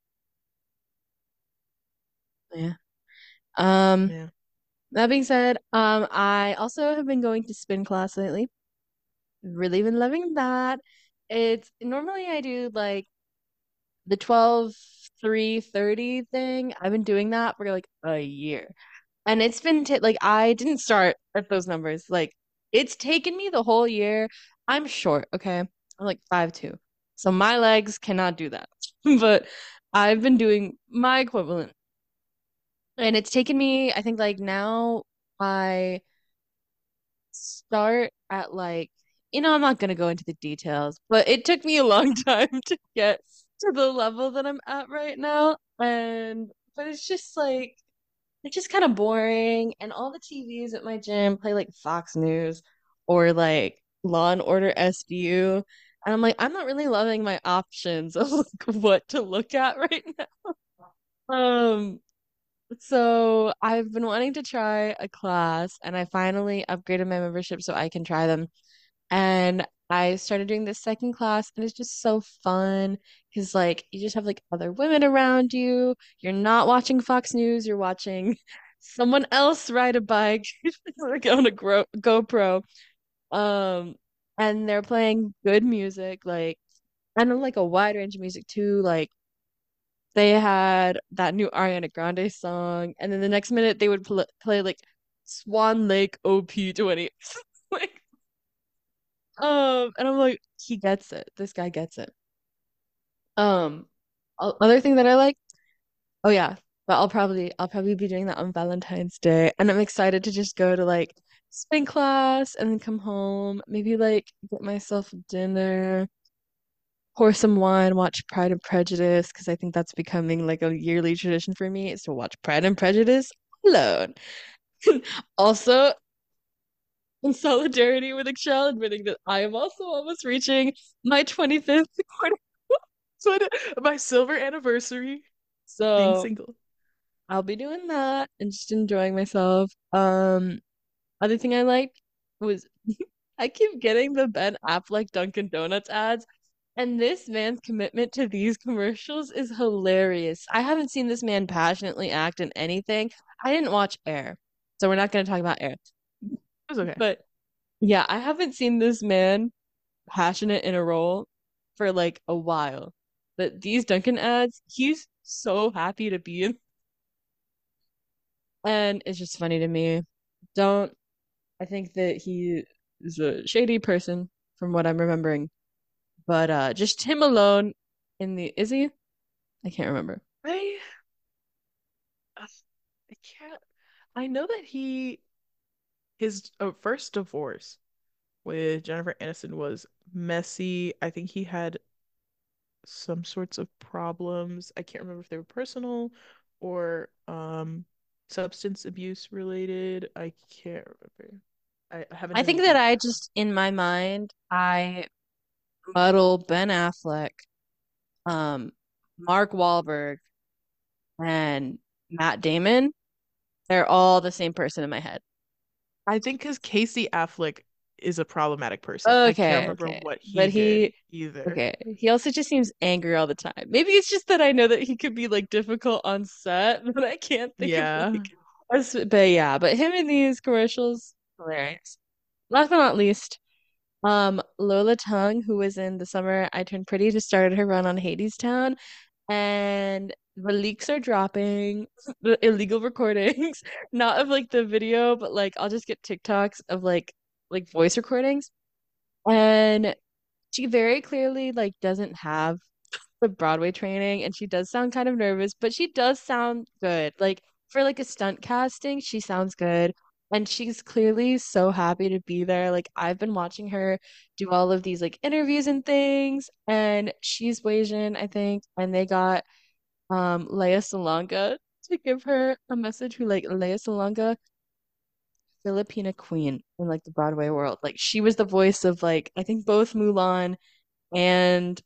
Yeah. Um, yeah. that being said, I also have been going to spin class lately. Really been loving that. It's normally I do like the 12-3-30 thing. I've been doing that for like a year. And it's been t like I didn't start at those numbers. Like it's taken me the whole year. I'm short, okay? I'm like 5'2". So my legs cannot do that. But I've been doing my equivalent. And it's taken me, I think like now I start at like, I'm not gonna go into the details, but it took me a long time to get to the level that I'm at right now. But it's just like it's just kind of boring. And all the TVs at my gym play like Fox News or like Law and Order SVU. And I'm like, I'm not really loving my options of like what to look at right now. So I've been wanting to try a class and I finally upgraded my membership so I can try them. And I started doing this second class and it's just so fun because like you just have like other women around you. You're not watching Fox News, you're watching someone else ride a bike like on a GoPro. Um and they're playing good music, like and like a wide range of music too. Like they had that new Ariana Grande song, and then the next minute they would play like Swan Lake OP20. Like, and I'm like, he gets it. This guy gets it. Um, other thing that I like, oh yeah, but I'll probably be doing that on Valentine's Day, and I'm excited to just go to like spin class and then come home, maybe like get myself dinner, pour some wine, watch Pride and Prejudice, because I think that's becoming like a yearly tradition for me is to watch Pride and Prejudice alone. Also, in solidarity with Excel, admitting that I am also almost reaching my 25th quarter. So my silver anniversary being So single. I'll be doing that and just enjoying myself. Other thing I like. was I keep getting the Ben Affleck Dunkin' Donuts ads, and this man's commitment to these commercials is hilarious. I haven't seen this man passionately act in anything. I didn't watch Air, so we're not going to talk about Air. It's okay. But yeah, I haven't seen this man passionate in a role for like a while. But these Dunkin' ads, he's so happy to be in, and it's just funny to me. Don't I think that he is a shady person from what I'm remembering. But just him alone in the is he? I can't remember. I I can't. I know that his first divorce with Jennifer Aniston was messy. I think he had some sorts of problems. I can't remember if they were personal or substance abuse related. I can't remember. I haven't I done a think that deep I dive. just in my mind I muddle Ben Affleck, um, Mark Wahlberg, and Matt Damon. They're all the same person in my head. I think because Casey Affleck is a problematic person. I can't Okay, remember okay. what he But did either. he also just seems angry all the time. Maybe it's just that I know that he could be like difficult on set, but I can't think of Yeah. like but yeah, but him in these commercials, hilarious. Last but not least, Lola Tung, who was in The Summer I Turned Pretty, just started her run on Hadestown, and the leaks are dropping, the illegal recordings, not of like the video, but like I'll just get TikToks of like voice recordings. And she very clearly like doesn't have the Broadway training and she does sound kind of nervous, but she does sound good. Like for like a stunt casting, she sounds good. And she's clearly so happy to be there. Like I've been watching her do all of these like interviews and things, and she's Asian, I think, and they got Lea Salonga to give her a message who like Lea Salonga, Filipina queen in like the Broadway world. Like she was the voice of like I think both Mulan and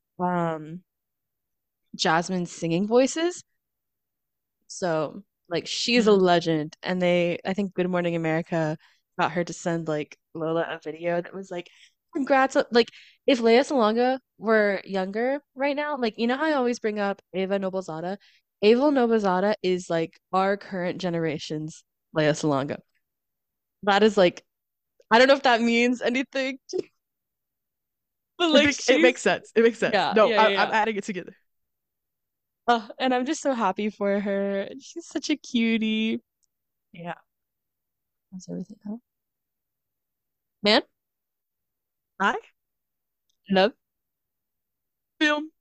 Jasmine's singing voices. So like she's a Mhm. legend, and they I think Good Morning America got her to send like Lola a video that was like congrats like if Lea Salonga were younger right now, like you know how I always bring up Ava Noblezada? Ava Noblezada is like our current generation's Lea Salonga. That is like I don't know if that means anything, but like It she's makes sense. It makes sense. yeah, No, yeah, yeah, I'm yeah. adding it together. And I'm just so happy for her. She's such a cutie. Yeah, that's everything. Huh? Man, I love. film